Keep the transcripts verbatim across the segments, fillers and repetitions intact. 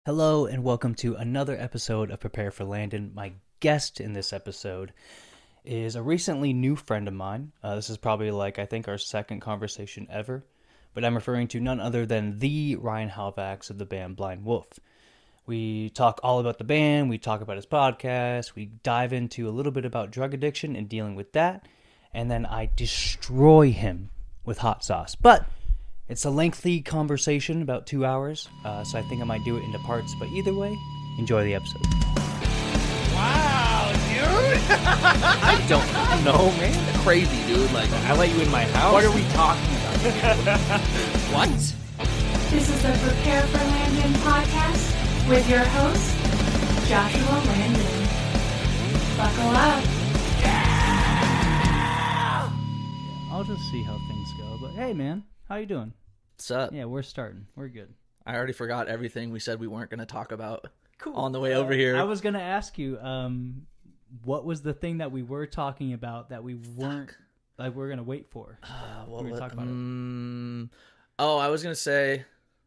Hello and welcome to another episode of Prepare for Landon. My guest in this episode is a recently new friend of mine. Uh, this is probably like, I think, our second conversation ever. But I'm referring to none other than the Ryan Halvax of the band Blind Wolf. We talk all about the band, we talk about his podcast, we dive into a little bit about drug addiction and dealing with that, and then I destroy him with hot sauce. But it's a lengthy conversation, about two hours, uh, so I think I might do it into parts. But either way, enjoy the episode. Wow, dude! I don't know, man. Crazy, dude. Like, I let you in my house. what are we talking about? What? This is the Prepare for Landon podcast with your host, Joshua Landon. Buckle up. I'll just see how things go. But hey, man, how you doing? What's up? Yeah, we're starting. We're good. I already forgot everything we said we weren't going to talk about Cool. on the way over here. I was gonna ask you, um, what was the thing that we were talking about that we weren't like we are gonna wait for? Uh, we what were was- talking about it. mm, Oh, I was going to say...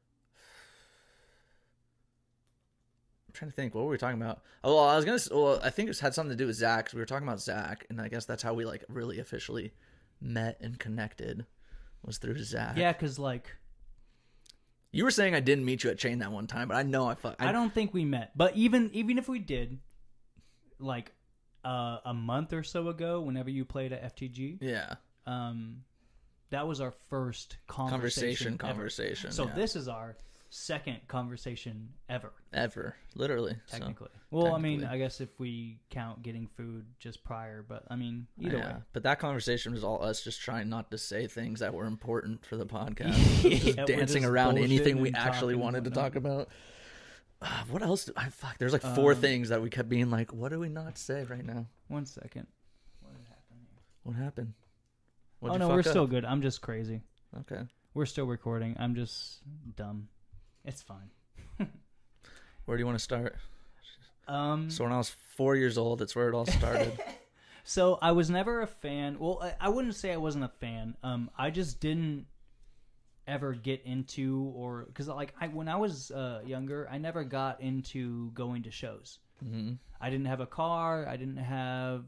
I'm trying to think. What were we talking about? Oh, well, I was going to... Well, I think it had something to do with Zach, 'cause we were talking about Zach, and I guess that's how we, like, really officially met and connected, was through Zach. Yeah, because like You were saying I didn't meet you at Chain that one time, but I know I fuck. I, don't think we met. But even even if we did, like uh, a month or so ago, whenever you played at F T G, Yeah. um, that was our first Conversation, conversation. ever. conversation. So yeah. this is our second conversation ever, Ever. Literally. so. technically. Well, I mean, technically. I guess if we count getting food just prior, but I mean, either yeah. way. But that conversation was all us just trying not to say things that were important for the podcast. Yeah, just we're dancing just around anything bullshitting we and actually talking wanted to and talk about. Uh, what else? Do I fuck. There's like four Um, things that we kept being like, what do we not say right now? One second. What happened here? What happened? Oh What'd no, you we're fuck still up? good. I'm just crazy. Okay. We're still recording. I'm just dumb. It's fine. Where do you want to start? Um, So when I was four years old, that's where it all started. So I was never a fan. Well, I, I wouldn't say I wasn't a fan. Um, I just didn't ever get into or because like I when I was uh, younger, I never got into going to shows. hmm I didn't have a car. I didn't have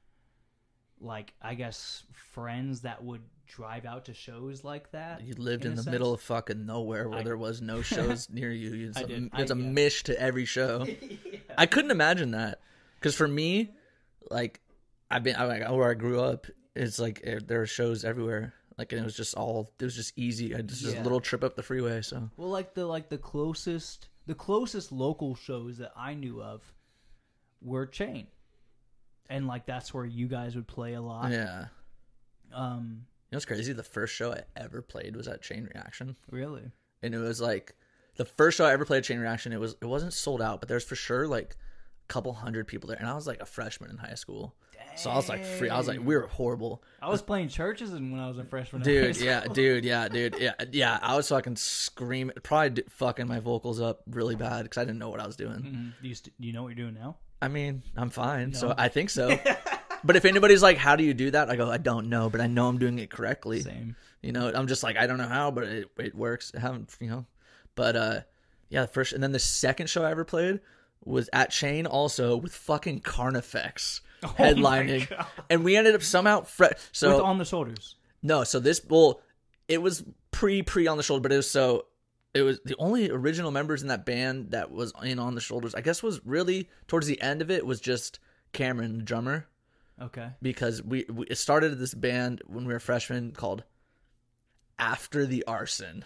like I guess friends that would drive out to shows like that. You lived in in a the middle of sense. fucking nowhere where I- there was no shows near you. It's I a, did. it's I- a yeah. mish to every show. I couldn't imagine that because for me, like I've been I, like where I grew up, it's like eh, there are shows everywhere. Like and it was just all it was just easy. I just, just Yeah. a little trip up the freeway. So Well, like the like the closest the closest local shows that I knew of were Chain, and like that's where you guys would play a lot. yeah, Um, you know what's crazy? The first show I ever played was at Chain Reaction, really? and it was like the first show I ever played at Chain Reaction. It was it wasn't sold out, but there's for sure like a couple hundred people there, and I was like a freshman in high school. So I was like free. I was like we were horrible. I was playing churches and when I was a freshman. in Dude, high yeah, school. dude, yeah, dude, yeah, yeah. I was fucking screaming, probably d- fucking my vocals up really bad because I didn't know what I was doing. Mhm. Do you st- do you know what you're doing now? I mean, I'm fine, so No. I think so. But if anybody's like, "How do you do that?" I go, "I don't know, but I know I'm doing it correctly." Same. You know, I'm just like, I don't know how, but it it works. I haven't, you know, but uh, yeah, the first and then the second show I ever played was at Chain, also with fucking Carnifex headlining, God. and we ended up somehow fre- so With On the Shoulders. No, so this well, it was pre pre on the shoulder, but it was so it was the only original members in that band that was in on the shoulders. I guess was really towards the end of it was just Cameron, the drummer, Okay. because we, we it started this band when we were freshmen called After the Arson.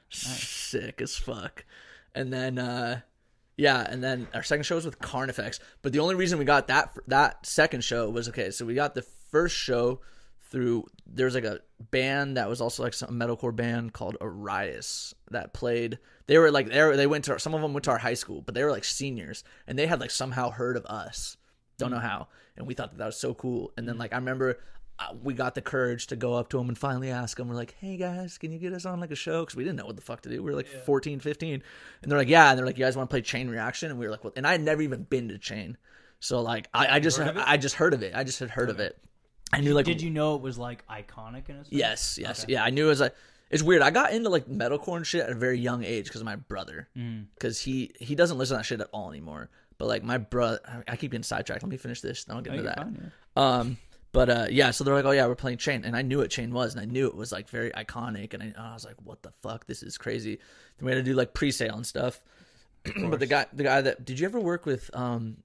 Sick as fuck. And then uh yeah, and then our second show was with Carnifex. But the only reason we got that that second show was okay. So we got the first show through. There's like a band that was also like some metalcore band called Arias that played. They were like they were, they went to our, some of them went to our high school, but they were like seniors, and they had like somehow heard of us. Don't know how, and we thought that that was so cool. And then like I remember. Uh, we got the courage to go up to them and finally ask them. We're like, hey guys, can you get us on like a show? Because we didn't know what the fuck to do. We were like Yeah. fourteen, fifteen. And they're like, yeah. And they're like, you guys want to play Chain Reaction? And we were like, well, and I had never even been to Chain. So like, I, I just, heard of it? I just heard of it. I just had heard of it. I knew like, Did you know it was like iconic in a sense? yes, yes. Okay. Yeah. I knew it was like, It's weird. I got into like metalcore and shit at a very young age because of my brother. Because Mm. he he doesn't listen to that shit at all anymore. But like my brother, I keep getting sidetracked. Let me finish this. Then I'll get Oh, into you're that. fine, yeah. Um, but uh, yeah. So they're like, oh yeah, we're playing Chain, and I knew what Chain was, and I knew it was like very iconic, and I, I was like, what the fuck, this is crazy. Then we had to do like pre-sale and stuff. But the guy, the guy that did you ever work with? Um,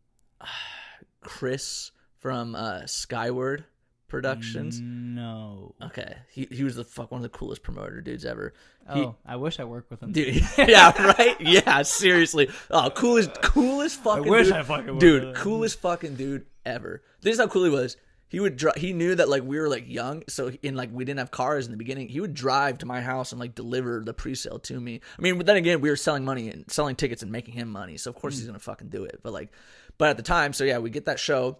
Chris from uh, Skyward Productions. No. Okay, he he was the fuck one of the coolest promoter dudes ever. He, Oh, I wish I worked with him. dude, yeah, right, yeah, seriously. Oh, coolest, coolest fucking. I wish dude. I fucking worked dude, with him. coolest fucking dude ever. This is how cool he was. He would dri- he knew that like we were like young, so in like we didn't have cars in the beginning. He would drive to my house and like deliver the pre-sale to me. I mean, but then again, we were selling money and selling tickets and making him money, so of course he's gonna fucking do it. But like, but at the time, so yeah, we get that show.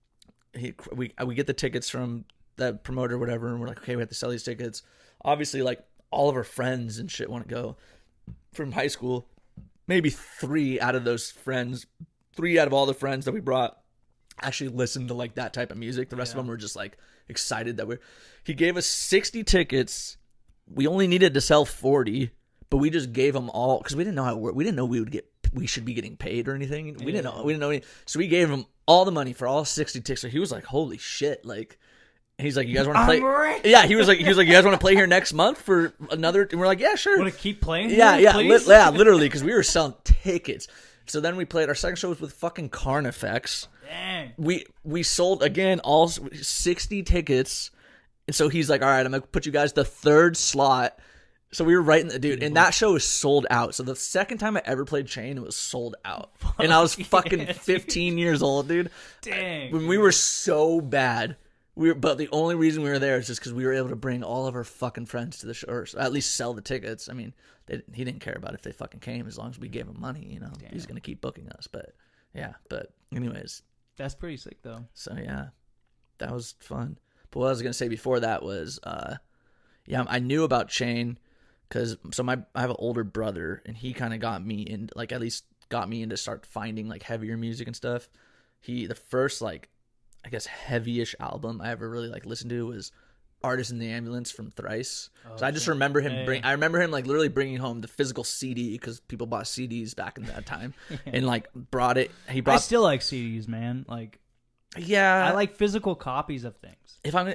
He we we get the tickets from the promoter, or whatever, and we're like, okay, we have to sell these tickets. Obviously, like all of our friends and shit want to go from high school. Maybe three out of those friends, three out of all the friends that we brought, actually listened to like that type of music. The rest Yeah. of them were just like excited that we're. He gave us sixty tickets. We only needed to sell forty, but we just gave them all because we didn't know how it worked. We didn't know we would get. We should be getting paid or anything. We didn't know. We didn't know. Any, so we gave him all the money for all sixty tickets. So he was like, "Holy shit!" Like. He's like, you guys want to play? I'm rich. Yeah, he was like, he was like, you guys want to play here next month for another? And we're like, yeah, sure. Want to keep playing? Yeah, here, yeah, please? li- yeah, literally, because we were selling tickets. So then we played our second show was with fucking Carnifex. Dang. We we sold again all sixty tickets, and so he's like, all right, I'm gonna put you guys the third slot. So we were right in the dude, and that show was sold out. So the second time I ever played Chain, it was sold out, and I was fucking yeah, fifteen years old, dude. Dang. When we were so bad. We were, but the only reason we were there is just because we were able to bring all of our fucking friends to the show, or at least sell the tickets. I mean, they, he didn't care about if they fucking came as long as we gave him money. You know, Damn. he's gonna keep booking us. But yeah, but anyways, That's pretty sick, though. so yeah, that was fun. But what I was gonna say before that was, uh, yeah, I knew about Chain because so my I have an older brother, and he kind of got me in, like at least got me into start finding like heavier music and stuff. He the first like. I guess heavy-ish album I ever really like listened to was "Artist in the Ambulance" from Thrice. Oh, so I just shit. remember him Yeah, bring. yeah. I remember him like literally bringing home the physical C D because people bought C Ds back in that time, and like brought it. He I brought. still like C Ds, man. Like, yeah, I like physical copies of things. if I'm gonna,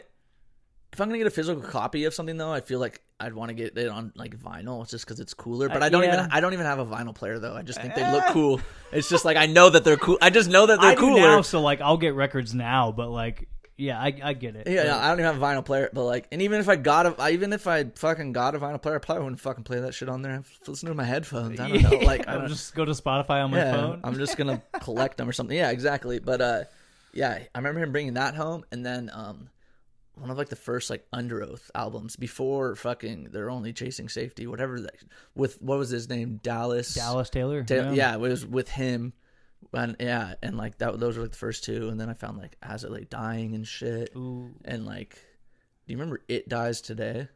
if I'm gonna get a physical copy of something though, I feel like I'd want to get it on like vinyl. It's just because it's cooler. But Uh, I don't yeah. even. I don't even have a vinyl player though. I just think they look cool. It's just like I know that they're cool. I just know that they're I do cooler. now, so like I'll get records now, but like, yeah, I I get it. Yeah, But- yeah, I don't even have a vinyl player, but like, and even if I got a, I- even if I fucking got a vinyl player, I probably wouldn't fucking play that shit on there. I listen to my headphones. I don't know, like, I I'll don't, just go to Spotify on my yeah, phone. I'm just gonna collect them or something. Yeah, exactly. But uh, yeah, I remember him bringing that home, and then um, one of like the first like Under Oath albums before fucking They're Only Chasing Safety, whatever. That, with what was his name, Dallas. Dallas Taylor. Ta- yeah. it was with him. And yeah, and like that, those were like the first two, and then I found like As It Lay Dying and shit. Ooh, And like, do you remember It Dies Today?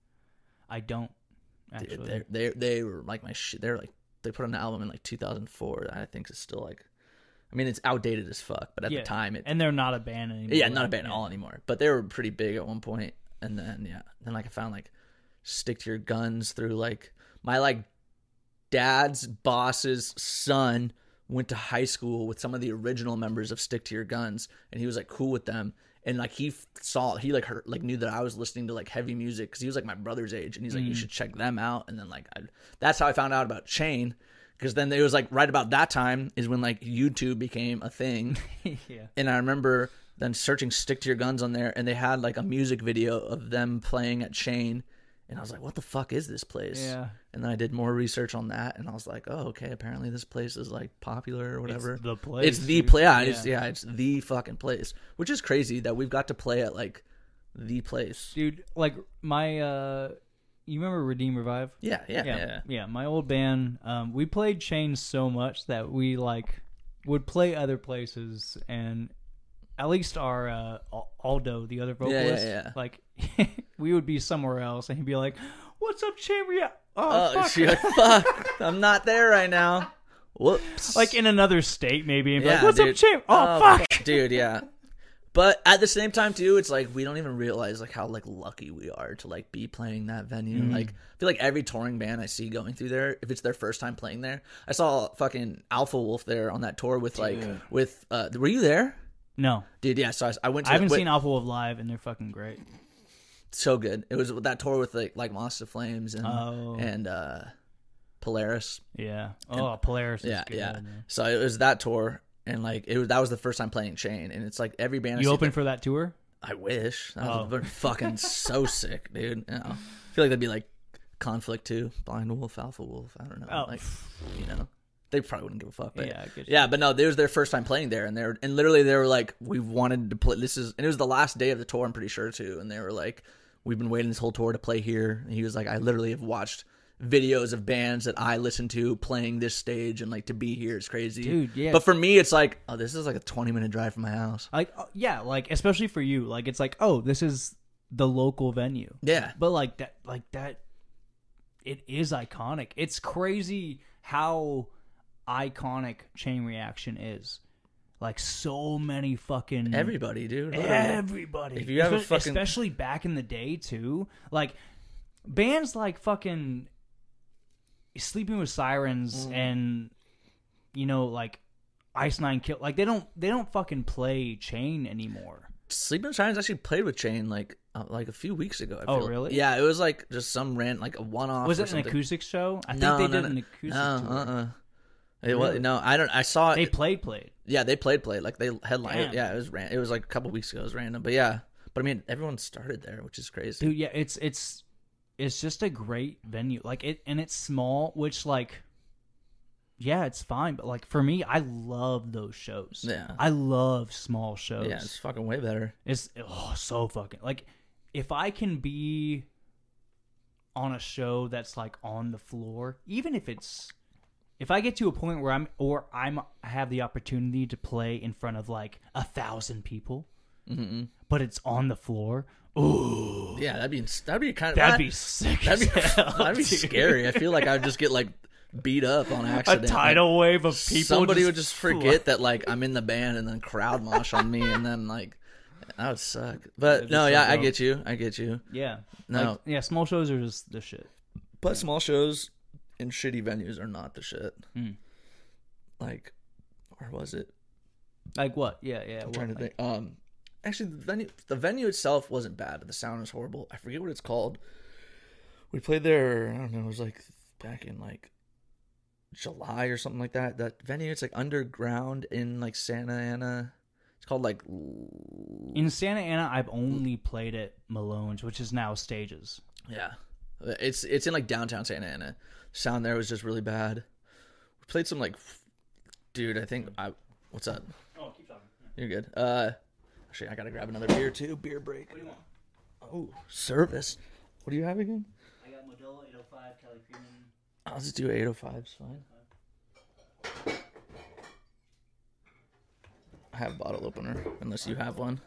I don't Dude, actually. they they they were like my shit. They're like they put an album in like two thousand four that I think is still like, I mean it's outdated as fuck, but at Yeah, the time it and they're not a band anymore. yeah not a band at Yeah. all anymore. But they were pretty big at one point, and then yeah, then like I found like Stick to Your Guns through like my like dad's boss's son went to high school with some of the original members of Stick to Your Guns, and he was like cool with them. And like he f- saw, he like heard, like knew that I was listening to like heavy music because he was like my brother's age, and he's like, you should check them out. And then like I, that's how I found out about Chain, because then it was like right about that time is when like YouTube became a thing. yeah. And I remember then searching Stick to Your Guns on there, and they had like a music video of them playing at Chain, and I was like, what the fuck is this place? Yeah. And then I did more research on that, and I was like, oh, okay, apparently this place is like popular or whatever. It's the place. It's the dude. play. Yeah, it's, yeah, it's the fucking place, which is crazy that we've got to play at like the place. Dude, like my uh you remember Redeem Revive? Yeah, yeah, yeah. Yeah. Yeah, my old band, um we played Chain so much that we like would play other places, and at least our uh Al- Aldo, the other Yeah, yeah, vocalist, yeah. like we would be somewhere else and he'd be like, "What's up, Chain? Yeah. Oh, Oh, fuck." she's like, fuck, I'm not there right now. Whoops. Like in another state maybe, and be Yeah, like, "What's dude. up, Chain? Oh, Oh, fuck." dude, yeah. But at the same time, too, it's like we don't even realize like how like lucky we are to like be playing that venue. Mm-hmm. Like, I feel like every touring band I see going through there, if it's their first time playing there, I saw fucking Alpha Wolf there on that tour with like Dude. with. Uh, were you there, No, dude? Yeah, so I, I went. To I haven't wait, seen Alpha Wolf live, and they're fucking great. So good. It was with that tour with like like Monster Flames and Oh. and uh, Polaris. Yeah. Oh, Polaris. Is Yeah, good, yeah. man. So it was that tour, and like it was that was the first time playing Chain, and it's like every band. I You see opened that- for that tour? I wish. That Oh. was been fucking so sick, dude. You know, I feel like that'd be like Conflict too, Blind Wolf, Alpha Wolf. I don't know. Oh. Like, you know, they probably wouldn't give a fuck. But Yeah, I get you. yeah, but no, it was their first time playing there, and they were, and literally they were like, we wanted to play. This is, and it was the last day of the tour, I'm pretty sure too, and they were like, we've been waiting this whole tour to play here. And he was like, I literally have watched videos of bands that I listen to playing this stage, and like to be here is crazy, Dude, yeah. But for me, it's like, oh, this is like a twenty minute drive from my house. Like, uh, yeah, like especially for you, like it's like, oh, this is the local venue. Yeah, But like that, like that, it is iconic. It's crazy how iconic Chain Reaction is. Like so many fucking everybody, dude. everybody. If you have a Espe- fucking- especially back in the day too, like bands like fucking Sleeping with Sirens Mm. and you know like Ice Nine Kill, like they don't they don't fucking play Chain anymore. Sleeping Sirens actually played with Chain like uh, like a few weeks ago. I Oh, feel. really? Yeah, it was like just some rant, like a one off. Was or it an something. acoustic show? I think No, they no, did no. an acoustic No, tour. uh, uh It was Really? no. I don't. I saw They it. played played. Yeah, they played played like they headlined. Damn. Yeah, it was ran. It was like a couple weeks ago. It was random, but yeah. But I mean, everyone started there, which is crazy. Dude, yeah, it's it's it's just a great venue. Like it and it's small, which like yeah, it's fine, but like for me, I love those shows. Yeah. I love small shows. Yeah, it's fucking way better. It's oh so fucking like if I can be on a show that's like on the floor, even if it's if I get to a point where I'm or I'm I have the opportunity to play in front of like a thousand people, Mm-hmm. but it's on the floor. Ooh, Yeah, that'd be that'd be kind of that'd be sick. that'd be as hell, that'd be dude. scary. I feel like I'd just get like beat up on A accident. tidal wave of people. Somebody just would just forget that like I'm in the band and then crowd mosh on me and then like that would suck. But That'd be no, so yeah, I dope. get you. I get you. Yeah, No. Like, yeah. Small shows are just the shit. But small shows in shitty venues are not the shit. Mm. Like, where was it? Like what? Yeah, yeah. I'm what, trying to like- think. Um, actually, the venue the venue itself wasn't bad, but the sound was horrible. I forget what it's called. We played there. I don't know. It was like back in like July or something like that. That venue, it's like underground in like Santa Ana. It's called like In Santa Ana, I've only played at Malone's, which is now Stages. yeah. It's it's in like downtown Santa Ana. Sound there was just really bad. We played some like, dude. I think I. What's up? Oh, keep talking. You're good. Uh, actually, I gotta grab another beer too. Beer break. What do you want? Oh, service. What do you have again? I got Modelo eight oh five, Cali Premium. I'll just do eight oh fives. Fine. I have a bottle opener, unless you have one.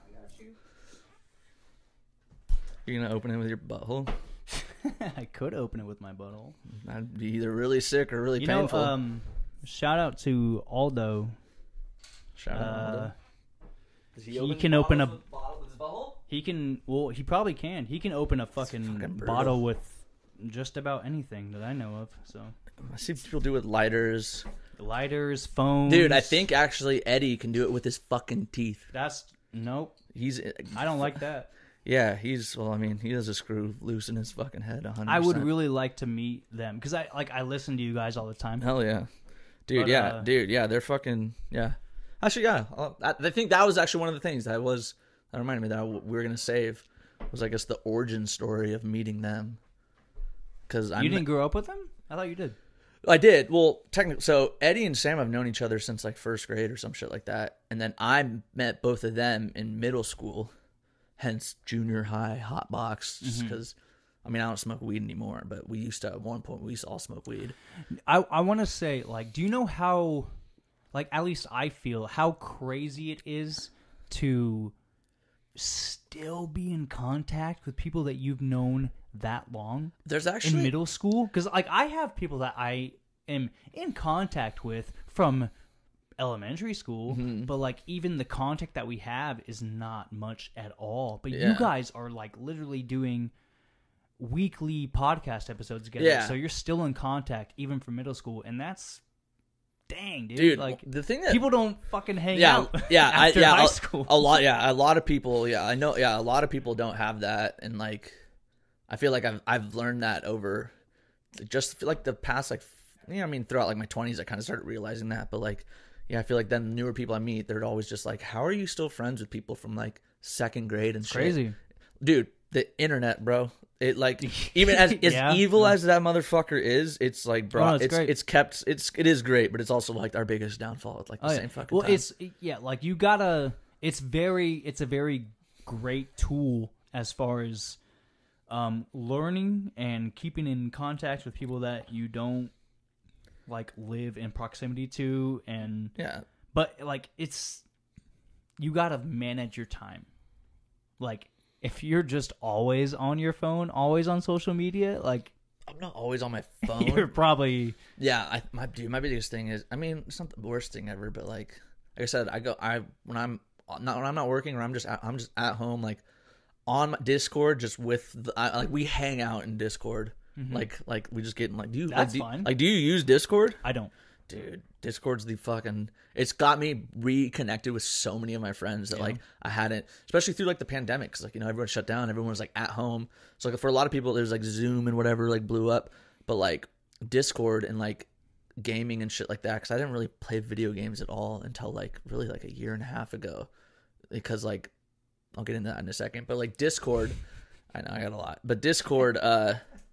You're gonna open it with your butthole? I could open it with my butthole. That'd be either really sick or really You painful. know, um, shout out to Aldo. Shout out. Uh, Aldo. Does he open can open a- bottles with bottle- with his butthole? He can. Well, he probably can. He can open a fucking, fucking brutal. bottle with just about anything that I know of. So I see people do it with lighters. lighters, phones. Dude, I think actually Eddie can do it with his fucking teeth. that's nope. He's I don't like that. Yeah, he's well. I mean, he has a screw loose in his fucking head. one hundred percent. I would really like to meet them because I like I listen to you guys all the time. Hell yeah, dude. But, yeah, uh, dude. Yeah, they're fucking yeah. Actually, yeah. I'll- I, I think that was actually one of the things that was that reminded me that I, we were gonna save was I guess the origin story of meeting them. Because I You didn't grow up with them? I thought you did. I did. Well, technically, so Eddie and Sam have known each other since like first grade or some shit like that, and then I met both of them in middle school, hence junior high hot box. Just because, I mean, I don't smoke weed anymore, but we used to at one point we used to all smoke weed. I I want to say like, do you know how, like at least I feel how crazy it is to still be in contact with people that you've known that long There's in actually middle school? Because like I have people that I am in contact with from elementary school, Mm-hmm. but like even the contact that we have is not much at all. But Yeah. you guys are like literally doing weekly podcast episodes together, Yeah. so you're still in contact even from middle school, and that's dang, dude. Dude, like the thing that people don't fucking hang yeah, out. yeah, I, after yeah, high a, school. a lot, yeah, a lot of people, yeah, I know, yeah, a lot of people don't have that, and like, I feel like I've I've learned that over just like the past, like, you know, I mean, throughout like my twenties, I kind of started realizing that, but like, yeah, I feel like then the newer people I meet, they're always just like, how are you still friends with people from like second grade and shit? Crazy. Dude, the internet, bro. It like even as as Yeah. evil as that motherfucker is, it's like, bro, Oh, no, it's it's great. it's kept it's it is great, but it's also like our biggest downfall at like the Oh, yeah. same fucking well, time. it's yeah, like you gotta. It's very, it's a very great tool as far as um, learning and keeping in contact with people that you don't like live in proximity to, and yeah. but like it's you gotta manage your time. Like if you're just always on your phone, always on social media, like I'm not always on my phone. you're probably Yeah, I, my dude, my biggest thing is, I mean, it's not the worst thing ever, but like, like I said, I go, I when I'm not when I'm not working or I'm just at, I'm just at home, like on my Discord, just with the, I, like we hang out in Discord, like like we just get in, like do you That's like, do, fine. like do you use Discord? I don't. Dude, Discord's the fucking. It's got me reconnected with so many of my friends that like I hadn't, especially through like the pandemic, because like you know everyone shut down, everyone was like at home. So like for a lot of people, there's like Zoom and whatever like blew up, but like Discord and like gaming and shit like that, because I didn't really play video games at all until like really like a year and a half ago, because like I'll get into that in a second, but like Discord, I know I got a lot, but Discord, uh,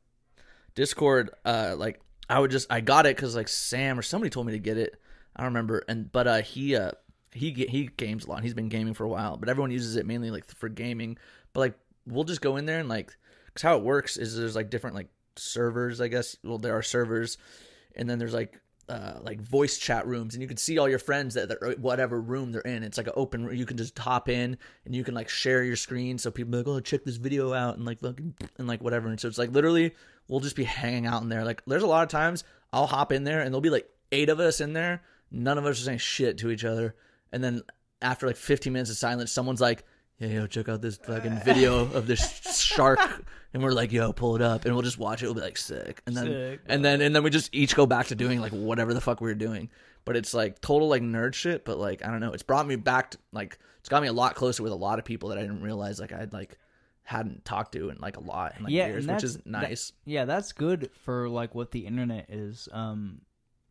Discord, uh, like. I would just I got it because like Sam or somebody told me to get it. I don't remember. And but uh, he uh he he games a lot. He's been gaming for a while, but everyone uses it mainly like for gaming. But like we'll just go in there and like because how it works is there's like different like servers, I guess. Well, there are servers, and then there's like uh like voice chat rooms, and you can see all your friends that they're whatever room they're in. It's like an open room. You can just hop in and you can like share your screen, so people are like, oh, check this video out and like fucking and like whatever. And so it's like literally. We'll just be hanging out in there. Like, there's a lot of times I'll hop in there and there'll be like eight of us in there. None of us are saying shit to each other. And then after like fifteen minutes of silence, someone's like, yeah, yo, check out this fucking video of this shark. And we're like, yo, pull it up. And we'll just watch it. We'll be like, sick. And then, Sick, and then, and then we just each go back to doing like whatever the fuck we were doing. But it's like total like nerd shit. But like, I don't know. It's brought me back to like, it's got me a lot closer with a lot of people that I didn't realize like I'd like, hadn't talked to in like a lot in like Yeah, years, and which is that's- nice. That, yeah, that's good for like what the internet is. Um,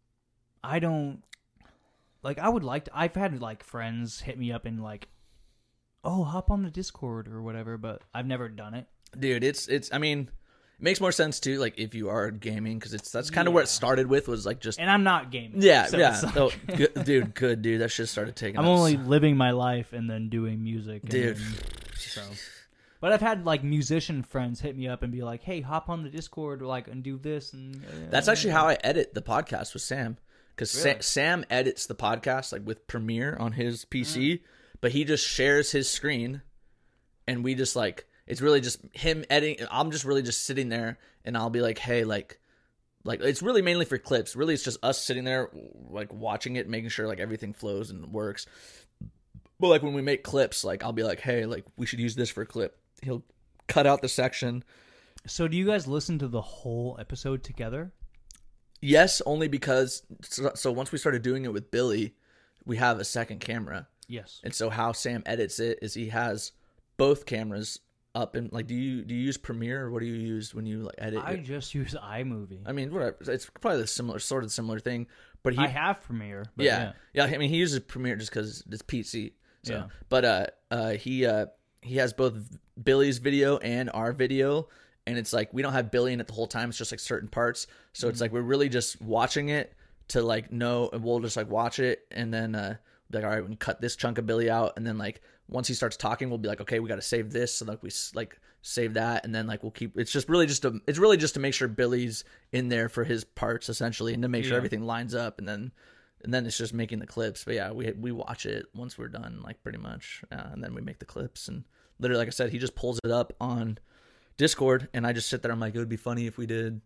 I don't like. I would like to. I've had like friends hit me up and like, oh, hop on the Discord or whatever, but I've never done it. Dude, it's it's I mean, it makes more sense too like if you are gaming, because it's that's kind of where it Yeah. started with, was like just And I'm not gaming. yeah so yeah it's like- oh, good, dude good dude that shit started taking I'm up only so- living my life and then doing music, and Dude. then- so. But I've had like musician friends hit me up and be like, "Hey, hop on the Discord, like, and do this." And uh, That's actually how I edit the podcast with Sam, because Really? Sa- Sam edits the podcast like with Premiere on his P C, Mm. but he just shares his screen, and we just like it's really just him editing. I'm just really just sitting there, and I'll be like, "Hey, like." Like it's really mainly for clips. Really, it's just us sitting there, like watching it, making sure like everything flows and works. But like when we make clips, like I'll be like, "Hey, like we should use this for a clip." He'll cut out the section. So, do you guys listen to the whole episode together? Yes, only because so, so once we started doing it with Billy, we have a second camera, Yes. and so how Sam edits it is he has both cameras up, and like, do you do you use Premiere, or what do you use when you like edit? I it? just use iMovie. I mean, whatever. It's probably the similar sort of similar thing, but he I have Premiere. But yeah, yeah. yeah I mean, he uses Premiere just because it's P C. So, Yeah. but uh, uh, he uh, he has both Billy's video and our video, and it's like we don't have Billy in it the whole time. It's just like certain parts. So it's like we're really just watching it to like know, and we'll just like watch it, and then uh, be like, all right, we can cut this chunk of Billy out, and then like once he starts talking, we'll be like, okay, we got to save this, so like we s- like save that, and then like we'll keep. It's just really just to it's really just to make sure Billy's in there for his parts essentially, and to make sure Yeah. everything lines up, and then. And then it's just making the clips. But yeah, we we watch it once we're done, like pretty much. Uh, and then we make the clips. And literally, like I said, he just pulls it up on Discord. And I just sit there. I'm like, it would be funny if we did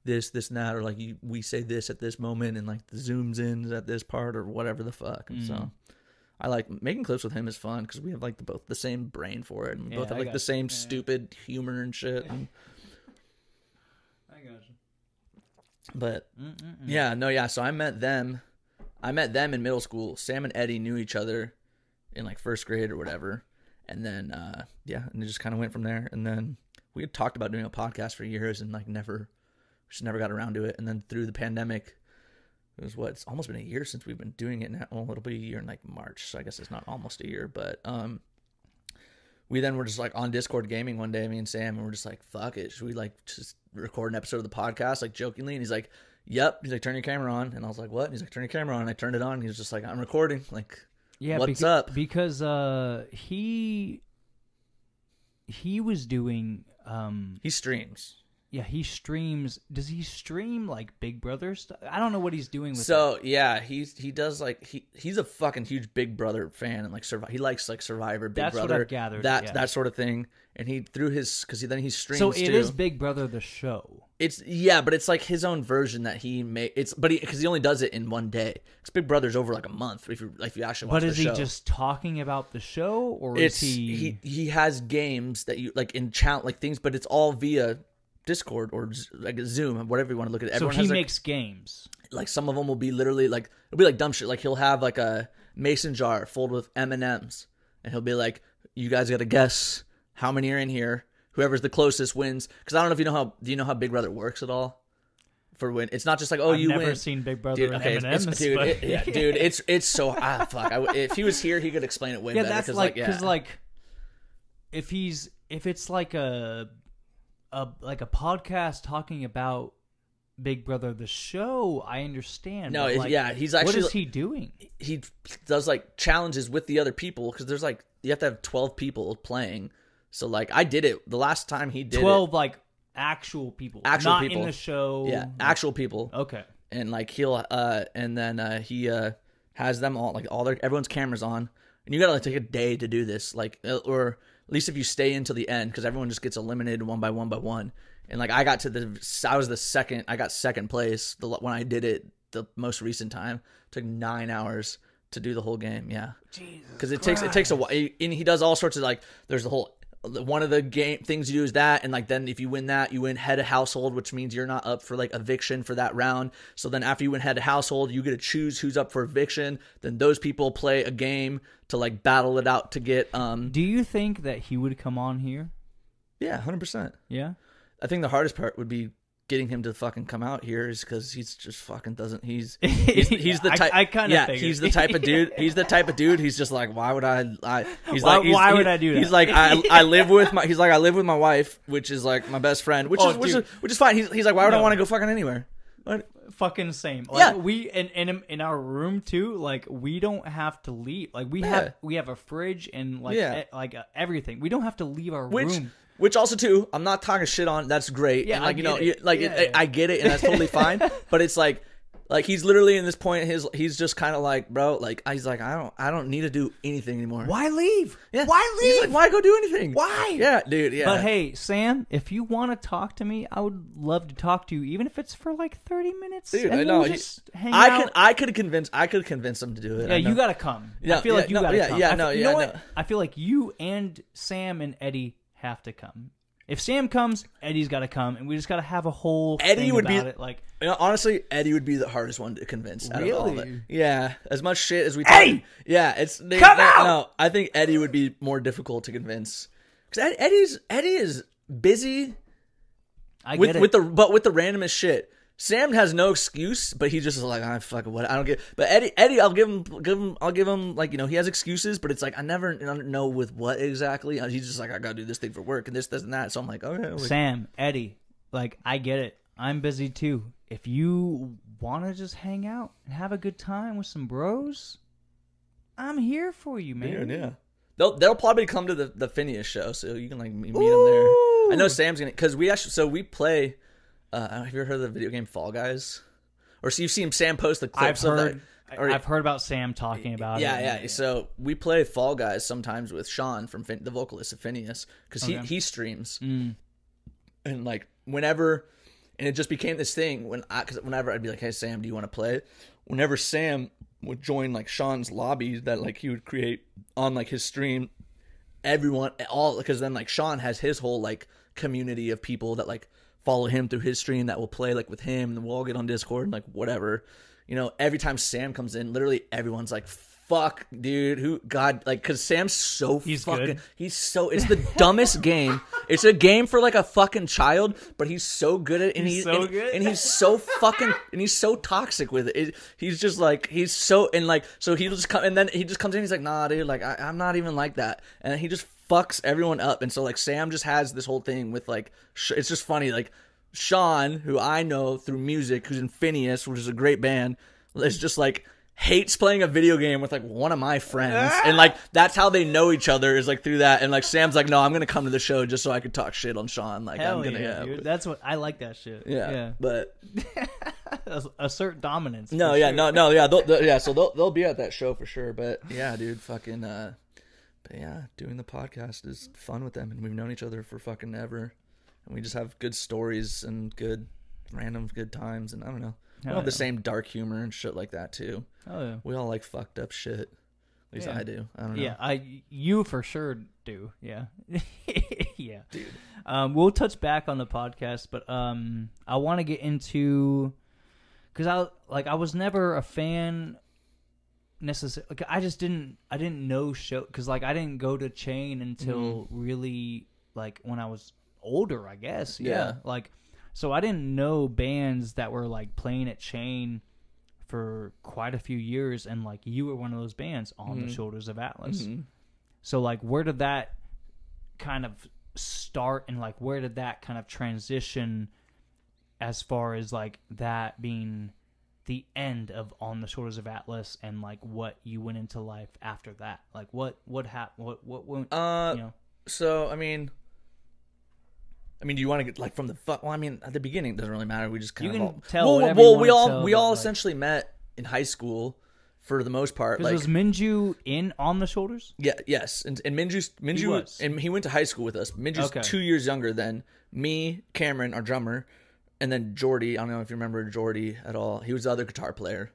this, this, and that, or like you, we say this at this moment, and like the zooms in at this part, or whatever the fuck. And Mm. so I like making clips with him is fun because we have like the both the same brain for it, and we Yeah, both have I like got the you. same Yeah, yeah. stupid humor and shit. And, I got you. but Mm-mm-mm. yeah, no, yeah. So I met them. I met them in middle school. Sam and Eddie knew each other in like first grade or whatever, and then uh, yeah, and it just kind of went from there. And then we had talked about doing a podcast for years, and like never, just never got around to it. And then through the pandemic, it was what it's almost been a year since we've been doing it now. Well, it'll be a year in like March, so I guess it's not almost a year. But um, we then were just like on Discord gaming one day, me and Sam, and we're just like, fuck it, should we like just record an episode of the podcast, like jokingly? And he's like, yep. He's like, turn your camera on. And I was like, what? And he's like, turn your camera on. And I turned it on. And he was just like, I'm recording. Like, Yeah, what's beca- up? Because uh, he he was doing um, He streams. yeah, he streams. Does he stream like Big Brother stuff? I don't know what he's doing with So yeah, he's he does like he he's a fucking huge Big Brother fan, and like survive. He likes like Survivor, Big That's what Brother, I've gathered, that yeah. that sort of thing. And he threw his because he then he it. streams So it too. is Big Brother the show. It's yeah, but it's like his own version that he made. It's but he because he only does it in one day. Because Big Brother's over like a month if you like if you actually watch But is the he show. just talking about the show, or It's is he? he he has games that you like in chat like things, but it's all via Discord or Z- like Zoom, whatever you want to look at. so Everyone he has like, makes games. like some of them will be literally like it'll be like dumb shit. Like he'll have like a mason jar filled with M and M's, and he'll be like, "You guys got to guess how many are in here. Whoever's the closest wins." Because I don't know if you know how do you know how Big Brother works at all? For win, it's not just like oh I've you never win. seen Big Brother Dude, and okay, M and it's, M's. it's, dude, but... it, yeah, dude, it's it's so ah fuck. I, if he was here, he could explain it way yeah, better. that's Cause, like like, because yeah. like if he's if it's like a a like a podcast talking about Big Brother the show, I understand. No, but, it- like, yeah, he's what actually- is he doing? he does like challenges with the other people because there's like you have to have twelve people playing. So like I did it the last time he did Twelve like actual people, Actual not people. in the show. it. Yeah, actual people. Okay. And like he'll uh and then uh he uh has them all like all their everyone's cameras on, and you gotta like take a day to do this, like uh, or at least if you stay until the end because everyone just gets eliminated one by one by one. And like I got to the I was the second I got second place the when I did it the most recent time. It took nine hours to do the whole game. Yeah, Jesus. because it takes it takes a while, and he does all sorts of like there's the whole one of the game things you do is that, and like then if you win that you win head of household, which means you're not up for like eviction for that round. So then after you win head of household, you get to choose who's up for eviction. Then those people play a game to like battle it out to get um Do you think that he would come on here? yeah one hundred percent. Yeah. I think the hardest part would be getting him to fucking come out here is because he's just fucking doesn't he's he's, he's the I- type I kinda yeah figured. he's the type of dude he's the type of dude he's just like why would I I he's Why- like he's, why he- would I do he's that? like I I live with my he's like I live with my wife, which is like my best friend, which Oh, is which dude. is which is fine. He's he's like why would I No. want to go fucking anywhere? What? Fucking same. Like, Yeah. we and in in our room too. Like we don't have to leave. Like we Yeah. have we have a fridge and like Yeah. e- like uh, everything. We don't have to leave our Which room. which also too I'm not talking shit on. That's great. Yeah, and I like you get know it. you, like Yeah, it, yeah. I get it, and that's totally fine. But it's like. Like he's literally in this point. His he's just kind of like, bro. Like he's like, I don't, I don't need to do anything anymore. Why leave? Yeah. Why He's leave? like, why go do anything? Why? Yeah, dude. Yeah. But hey, Sam, if you want to talk to me, I would love to talk to you, even if it's for like thirty minutes. dude, and I know. we'll He- just hang I out. can, I could convince, I could convince him to do it. Yeah, I know. you gotta come. Yeah, I feel yeah, like you no, gotta yeah, come. yeah, I, no, you yeah, know what? no. I feel like you and Sam and Eddie have to come. If Sam comes, Eddie's got to come, and we just got to have a whole Eddie thing would about be- it. Like, You know, honestly, Eddie would be the hardest one to convince. Out of all of it. Really? Yeah, as much shit as we. Eddie! Talk, yeah, it's they, Come no, out! No, I think Eddie would be more difficult to convince because Eddie's Eddie is busy I get with it. with the but with the randomest shit. Sam has no excuse, but he just is like, I fucking what I don't get. But Eddie, Eddie, I'll give him, give him, I'll give him like you know he has excuses, but it's like I never know with what exactly. He's just like I gotta do this thing for work and this, this, and that. So I'm like, okay, like, Sam, Eddie, like, I get it. I'm busy too. If you want to just hang out and have a good time with some bros, I'm here for you, man. Dude, yeah. They'll they'll probably come to the the Phineas show, so you can like meet them there. I know Sam's gonna because we actually so we play. Uh, have you ever heard of the video game Fall Guys? Or so you've seen Sam post the I've clips of heard. that. Or- I've heard about Sam talking about yeah, it. yeah, So we play Fall Guys sometimes with Sean from Fin- the vocalist of Phineas because he Okay. he streams Mm. and like whenever And it just became this thing when I, because whenever I'd be like, hey, Sam, do you want to play? Whenever Sam would join like Sean's lobby that like he would create on like his stream, everyone, all, because then like Sean has his whole like community of people that like follow him through his stream that will play like with him, and we'll all get on Discord and like whatever. You know, every time Sam comes in, literally everyone's like, fuck, dude, who, God, like, because Sam's so He's fucking, good. he's so, it's the dumbest game. It's a game for like a fucking child, but he's so good at it. And He's he's so and, good. and he's so fucking, and he's so toxic with it. it. He's just like, he's so, and like, so he just come, and then he just comes in, he's like, nah, dude, like, I, I'm not even like that. And he just fucks everyone up. And so, like, Sam just has this whole thing with, like, sh- it's just funny, like, Sean, who I know through music, who's in Phineas, which is a great band, is just like hates playing a video game with like one of my friends, and like that's how they know each other, is like through that. And like Sam's like, no, I'm gonna come to the show just so I could talk shit on Sean. Like Hell I'm gonna, yeah, yeah, dude. but- That's what I like. That shit. yeah, yeah. but Assert dominance. no, for yeah, sure. no, no, yeah, they'll, they'll- yeah. So they'll they'll be at that show for sure. But yeah, dude, fucking, uh, but yeah, doing the podcast is fun with them, and we've known each other for fucking ever, and we just have good stories and good random good times, and I don't know. We Hell all have the yeah. same dark humor and shit like that too. Oh yeah. We all like fucked up shit. At least Yeah. I do. I don't know. Yeah, I you for sure do. Yeah, yeah, Dude. Um, we'll touch back on the podcast, but um, I want to get into because I like I was never a fan necessarily. Like, I just didn't I didn't know show because like I didn't go to Chain until Mm-hmm. really like when I was older, I guess. Yeah. Yeah. Like so I didn't know bands that were like playing at Chain for quite a few years, and like you were one of those bands on Mm-hmm. the Shoulders of Atlas. Mhm. So like where did that kind of start, and like where did that kind of transition as far as like that being the end of On the Shoulders of Atlas, and like what you went into life after that? Like what what happened? What what went? Uh, you know? so I mean, I mean, do you want to get like from the fuck? Well, I mean, at the beginning, it doesn't really matter. We just kind You of can all, tell Well, whatever well, you we wanna all tell, we but, all like- essentially met in high school for the most part. Because Like, was Minju in On the Shoulders? yeah, yes, and and Minju's Minju, was. and he went to high school with us. Minju's Okay. two years younger than me, Cameron, our drummer, and then Jordy. I don't know if you remember Jordy at all. He was the other guitar player.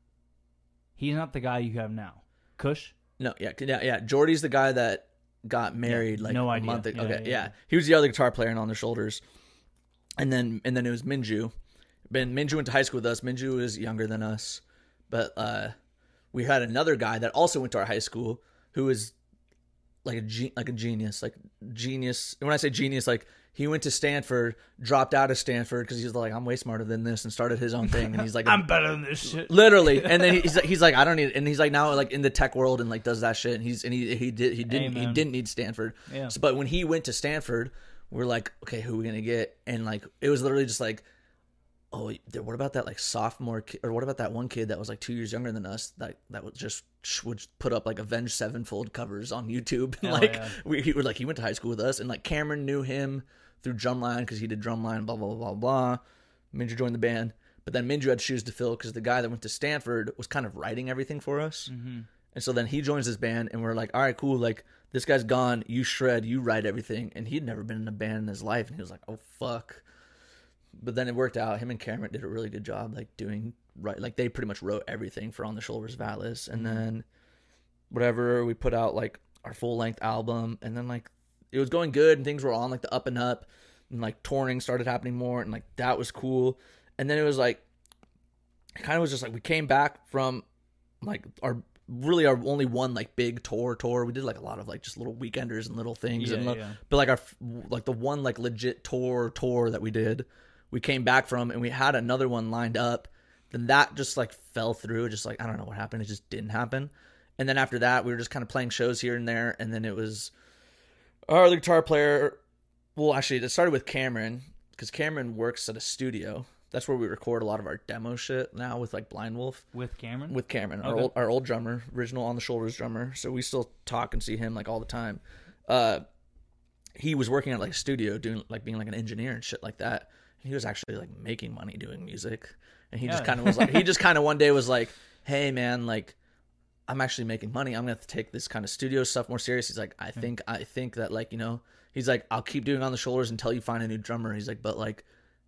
He's not the guy you have now. Kush? No, yeah, yeah, yeah. Jordy's the guy that got married like no a idea. month ago. Yeah, Okay, yeah, yeah, yeah. He was the other guitar player and On the Shoulders. And then and then it was Minju. Ben Minju went to high school with us. Minju was younger than us. But uh we had another guy that also went to our high school who was like a ge- like a genius, like genius. And when I say genius, like he went to Stanford, dropped out of Stanford because he's like, I'm way smarter than this, and started his own thing. And he's like, I'm better than this shit. literally. And then he's like, he's like, I don't need. And he's like now like in the tech world and like does that shit. And he's and he he did he didn't he Amen. didn't need Stanford. Yeah. So, but when he went to Stanford, we're like, okay, who are we gonna get? And like it was literally just like, oh, what about that like sophomore kid, or what about that one kid that was like two years younger than us that that was just would put up like Avenged Sevenfold covers on YouTube. And Hell like yeah. we he were like he went to high school with us, and like Cameron knew him through Drumline because he did Drumline. Blah blah blah blah blah. Minju joined the band, but then Minju had shoes to fill because the guy that went to Stanford was kind of writing everything for us. Mm-hmm. And so then he joins this band, and we're like, all right, cool. Like, this guy's gone. You shred. You write everything. And he'd never been in a band in his life. And he was like, oh, fuck. But then it worked out. Him and Cameron did a really good job, like, doing, right. Like, they pretty much wrote everything for On the Shoulders of Atlas. And then, whatever, we put out, like, our full-length album. And then, like, it was going good, and things were on, like, the up and up. And, like, touring started happening more. And, like, that was cool. And then it was, like, it kind of was just, like, we came back from, like, our... really our only one like big tour tour. We did like a lot of like just little weekenders and little things. Yeah, and li- yeah. But like our like the one like legit tour tour that we did, we came back from, and we had another one lined up. Then that just like fell through. Just like I don't know what happened. It just didn't happen. And then after that, we were just kind of playing shows here and there. And then it was our other guitar player. Well, actually, it started with Cameron because Cameron works at a studio. That's where we record a lot of our demo shit now with like Blind Wolf. With Cameron? With Cameron, our Okay. old our old drummer, original On the Shoulders drummer. So we still talk and see him like all the time. Uh, he was working at like a studio doing like being like an engineer and shit like that. And he was actually like making money doing music. And he just Yeah. kind of was like, he just kind of one day was like, hey man, like I'm actually making money. I'm gonna have to take this kind of studio stuff more serious. He's like, I think I think that like you know, he's like, I'll keep doing On the Shoulders until you find a new drummer. He's like, but like.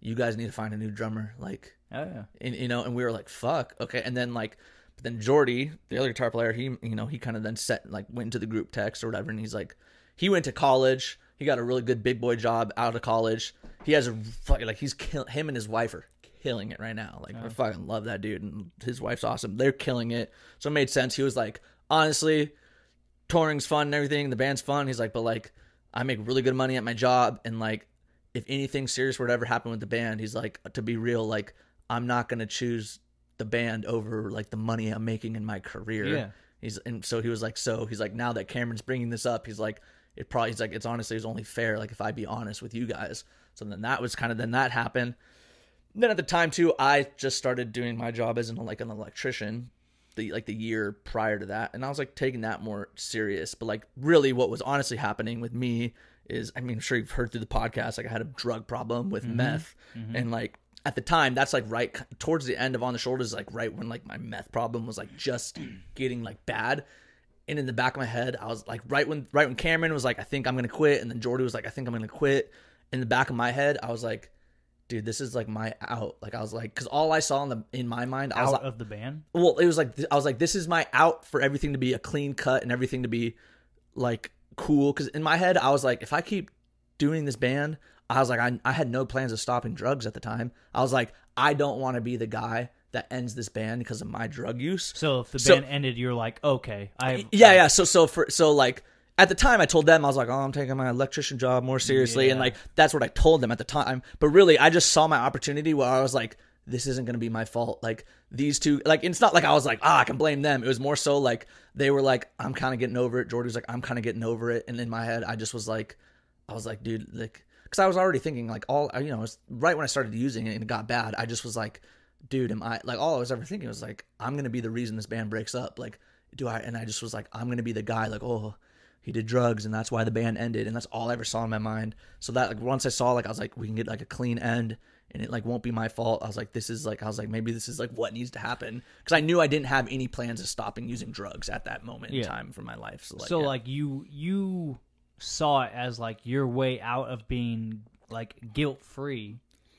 you guys need to find a new drummer. Like, Oh yeah. and, you know, and we were like, fuck, okay. And then like, but then Jordy, the other guitar player, he, you know, he kind of then set, like went into the group text or whatever. And he's like, he went to college. He got a really good big boy job out of college. He has a fucking, like, he's kill, him and his wife are killing it right now. Like, Oh. I fucking love that dude. And his wife's awesome. They're killing it. So it made sense. He was like, honestly, touring's fun and everything. The band's fun. He's like, but like, I make really good money at my job. And like, if anything serious were to ever happen with the band, he's like, to be real, like, I'm not going to choose the band over like the money I'm making in my career. Yeah. He's, and so he was like, so he's like, now that Cameron's bringing this up, he's like, it probably, he's like, it's honestly, it's only fair. Like if I be honest with you guys. So then that was kind of, then that happened. Then at the time too, I just started doing my job as an, like an electrician the, like the year prior to that. And I was like taking that more serious, but like really what was honestly happening with me is, I mean, I'm sure you've heard through the podcast, like I had a drug problem with Mm-hmm. meth Mm-hmm. and like, at the time, that's like right towards the end of On the Shoulders, like right when like my meth problem was like just getting like bad. And in the back of my head, I was like, right when right when Cameron was like, I think I'm gonna quit, and then Jordy was like, I think I'm gonna quit. In the back of my head, I was like, dude, this is like my out. Like I was like, because all I saw in the in my mind, I was Out like, of the band. well, it was like I was like, this is my out for everything to be a clean cut and everything to be like cool. Because in my head, I was like, if I keep doing this band, I was like, I, I had no plans of stopping drugs at the time. I was like, I don't want to be the guy that ends this band because of my drug use. So if the So- band ended, you're like, okay, I Yeah, yeah. So, so for so like at the time, I told them I was like, oh, I'm taking my electrician job more seriously, and Yeah. like that's what I told them at the time. But really, I just saw my opportunity where I was like, this isn't going to be my fault. Like these two, like it's not like I was like, ah, I can blame them. It was more so like they were like, I'm kind of getting over it. Jordy was like, I'm kind of getting over it, and in my head, I just was like, I was like, dude, like. Because I was already thinking, like, all, you know, it was right when I started using it and it got bad, I just was like, dude, am I, like, all I was ever thinking was, like, I'm going to be the reason this band breaks up. Like, do I, and I just was like, I'm going to be the guy, like, oh, he did drugs and that's why the band ended. And that's all I ever saw in my mind. So that, like, once I saw, like, I was like, we can get, like, a clean end and it, like, won't be my fault. I was like, this is, like, I was like, maybe this is, like, what needs to happen. Because I knew I didn't have any plans of stopping using drugs at that moment Yeah. in time for my life. So, like, so yeah. like you you saw it as like your way out of being like guilt free.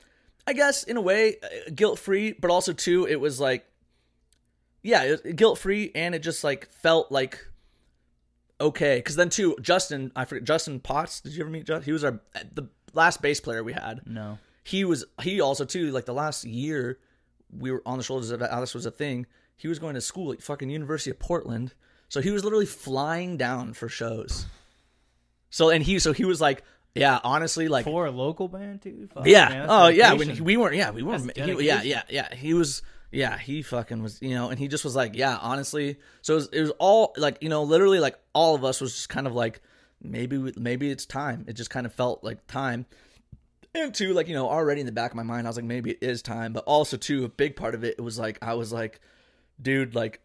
I guess in a way, uh, guilt free, but also too, it was like, yeah, it guilt free, and it just like felt like okay. Because then too, Justin, I forget Justin Potts. Did you ever meet Justin? He was our the last bass player we had. No. He was he also too like the last year we were on the shoulders of Alice was a thing. He was going to school at fucking University of Portland, so he was literally flying down for shows. So and he so he was like. Yeah, honestly, like For a local band too? Fuck, yeah. man, that's Oh yeah. When dedication. we weren't. Yeah, we weren't. That's He, yeah, dedication. yeah, yeah. He was. Yeah, he fucking was. You know, and he just was like, yeah, honestly. So it was, it was all like, you know, literally like all of us was just kind of like, maybe, we, maybe it's time. It just kind of felt like time. And two, like, you know, already in the back of my mind, I was like, maybe it is time. But also too, a big part of it, it was like, I was like, dude, like.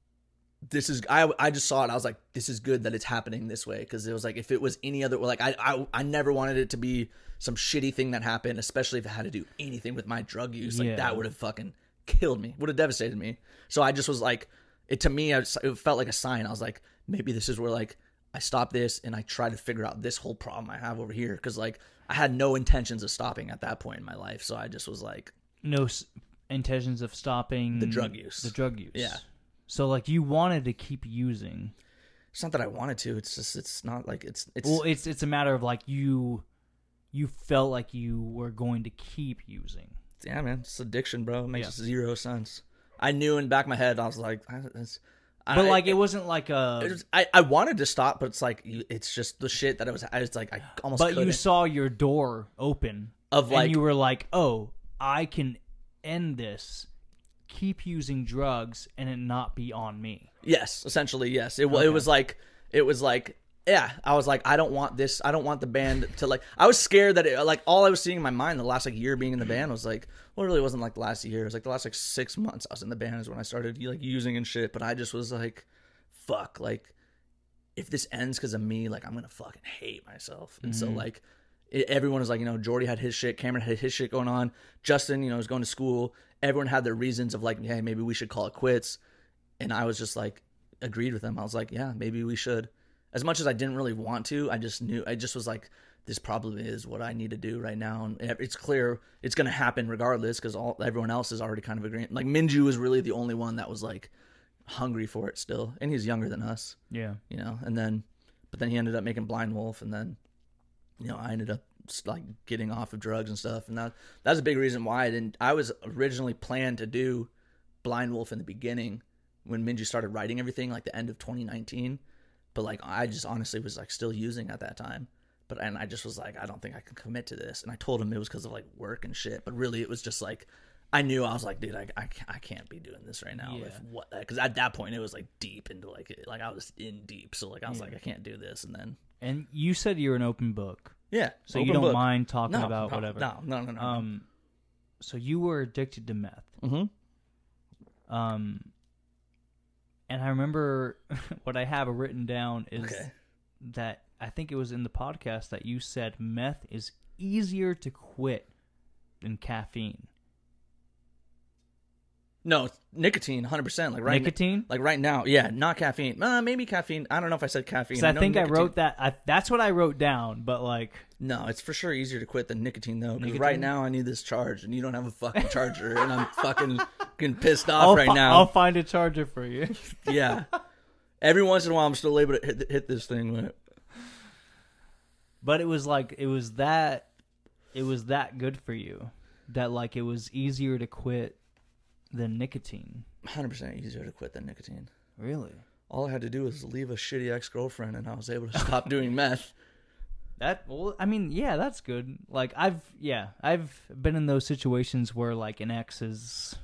This is I I just saw it. I was like, this is good that it's happening this way, because it was like if it was any other like I, I I never wanted it to be some shitty thing that happened, especially if it had to do anything with my drug use. Like Yeah. that would have fucking killed me. Would have devastated me. So I just was like, it to me, I was, it felt like a sign. I was like, maybe this is where like I stop this and I try to figure out this whole problem I have over here, because like I had no intentions of stopping at that point in my life. So I just was like, No s- intentions of stopping The drug use. The drug use. Yeah. So like you wanted to keep using. it's not that I wanted to. It's just it's not like it's it's Well, it's it's a matter of like you you felt like you were going to keep using. yeah, man, it's addiction, bro. It makes Yeah. zero sense. I knew in the back of my head, I was like, I, it's, I, But like it wasn't like a it was- I, I wanted to stop, but it's like, you, it's just the shit that I was, I was like, I almost But couldn't. you saw your door open Of, like- and you were like, "Oh, I can end this. Keep using drugs and it not be on me." Yes, essentially, yes. It, wa Okay. it was like, it was like, yeah, I was like, I don't want this, I don't want the band to like, I was scared that it, like, all I was seeing in my mind the last like year being in the band was like, well, it really wasn't like the last year. It was like the last like six months I was in the band is when I started like using and shit. But I just was like, fuck, like, if this ends because of me, like, I'm gonna fucking hate myself. And so like, it, everyone was like, you know, Jordy had his shit, Cameron had his shit going on, Justin, you know, was going to school. Everyone had their reasons of like, hey, maybe we should call it quits. And I was just like, agreed with them. I was like, yeah, maybe we should. As much as I didn't really want to, I just knew, I just was like, this probably is what I need to do right now. And it's clear it's going to happen regardless because all everyone else is already kind of agreeing. Like Minju was really the only one that was like hungry for it still. And he's younger than us. Yeah. You know, and then, but then he ended up making Blind Wolf. And then, you know, I ended up like getting off of drugs and stuff. And that, that's a big reason why I didn't, I was originally planned to do Blind Wolf in the beginning when Minju started writing everything, like the end of twenty nineteen. But like, I just honestly was like still using at that time. But, and I just was like, I don't think I can commit to this. And I told him it was because of like work and shit. But really it was just like, I knew, I was like, dude, I, I, I can't be doing this right now. Yeah. If what, because at that point it was like deep into like, like I was in deep. So like, I was Yeah. like, I can't do this. And then, And you said you're an open book. yeah. So open you don't book. mind talking No, about no, whatever. No, no, no, no. Um, so you were addicted to meth. Mm-hmm. Um, and I remember what I have written down is Okay. that I think it was in the podcast that you said meth is easier to quit than caffeine. No, nicotine, one hundred percent. Like right Nicotine? Like right now. Yeah, not caffeine. Uh, maybe caffeine. I don't know if I said caffeine. Because I, know think I nicotine- wrote that. I, that's what I wrote down, but like... No, it's for sure easier to quit than nicotine, though. Because Nicotine? right now I need this charge, and you don't have a fucking charger, and I'm fucking getting pissed off I'll right fi- now. I'll find a charger for you. Yeah. Every once in a while, I'm still able to hit, hit this thing with it. But it was like, it was that, it was that good for you. That like, it was easier to quit than nicotine. one hundred percent easier to quit than nicotine. Really? All I had to do was leave a shitty ex-girlfriend, and I was able to stop doing meth. That, well, I mean, yeah, that's good. Like, I've, yeah, I've been in those situations where, like, an ex is,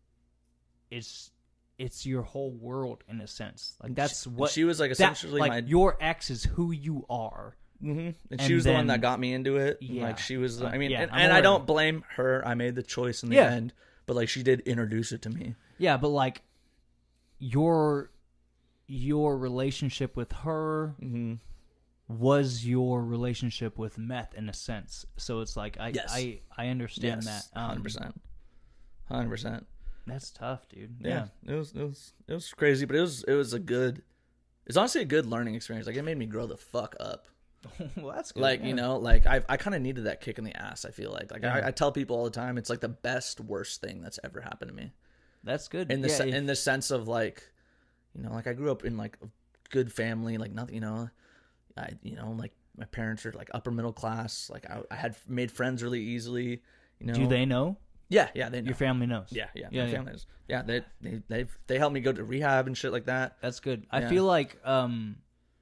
it's, it's your whole world in a sense. Like, that's what, she was, like, that- essentially like, my... your ex is who you are. Mm-hmm. And, And she was the one then- that got me into it. Yeah. Like, she was, I mean, Yeah, and, I'm and I aware. don't blame her. I made the choice in the Yeah. end. But, like, she did introduce it to me. Yeah, but, like, your, your relationship with her Mm-hmm. was your relationship with meth in a sense. So it's like, I, Yes. I, I understand Yes, that. Um, one hundred percent. one hundred percent. That's tough, dude. Yeah. Yeah. It was, it was, it was crazy, but it was, it was a good, it's honestly a good learning experience. Like, it made me grow the fuck up. Well, that's good. Like, yeah. you know, like I I kind of needed that kick in the ass. I feel like, like Yeah. I, I tell people all the time, it's like the best worst thing that's ever happened to me. That's good. In the yeah, se- yeah. in the sense of like, you know, like I grew up in like a good family, like nothing, you know, I you know like my parents are like upper middle class. Like I, I had made friends really easily. You know, Do they know? Yeah, yeah, they know. Your family knows. Yeah, yeah, Yeah, my yeah. family knows. Yeah, they they they they helped me go to rehab and shit like that. That's good. I Yeah. feel like um,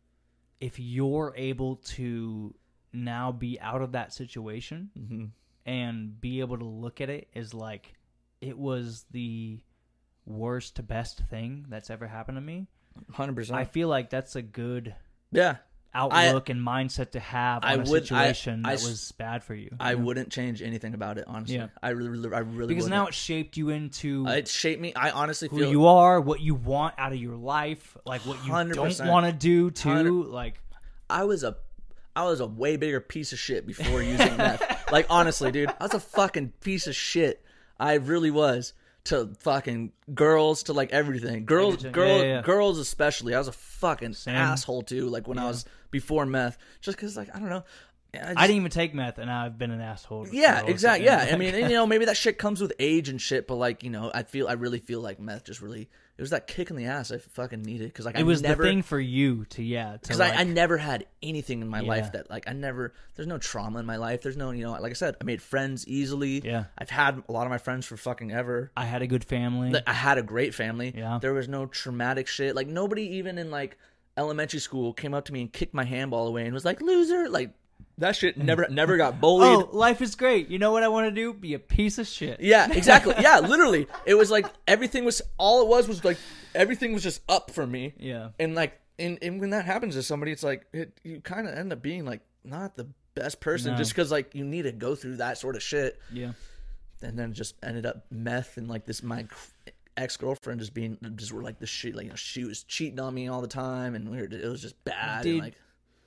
if you're able to now be out of that situation Mm-hmm. and be able to look at it as like it was the worst to best thing that's ever happened to me, Hundred I percent. feel like that's a good Yeah, outlook and mindset to have on I a would- I- situation I that s- was bad for you. I you know? wouldn't change anything about it. Honestly, Yeah. I really, really I really because wouldn't. now it shaped you into Uh, it shaped me. I honestly who feel you are, what you want out of your life, like what you one hundred don't percent. want to do too. Hundred- Like, I was a I was a way bigger piece of shit before using meth. Like honestly, dude, I was a fucking piece of shit. I really was. To fucking girls, to like everything. Girls, get you. girl, Yeah, yeah, yeah. girls especially. I was a fucking Same. asshole too. Like when I was before meth, just because like I don't know. I, just, I didn't even take meth, and I've been an asshole. to Yeah, girls, exactly. and, Yeah, I like- mean, and, you know, maybe that shit comes with age and shit, but like, you know, I feel, I really feel like meth just really, it was that kick in the ass I fucking needed because like it I was never, the thing for you to yeah. because Because I, I never had anything in my Yeah. life that like I never, there's no trauma in my life. There's no, you know, like I said, I made friends easily. Yeah. I've had a lot of my friends for fucking ever. I had a good family. Like, I had a great family. Yeah. There was no traumatic shit. Like nobody even in like elementary school came up to me and kicked my handball away and was like, loser. Like that shit never, never got bullied. Oh, life is great. You know what I want to do? Be a piece of shit. Yeah, exactly. Yeah, literally. It was like everything was all it was was like everything was just up for me. Yeah. And like and, and when that happens to somebody, it's like it, you kind of end up being like not the best person No. just because like you need to go through that sort of shit. Yeah. And then it just ended up meth and like this my ex girlfriend just being just were like the shit like you know she was cheating on me all the time and we were, it was just bad. Did- and like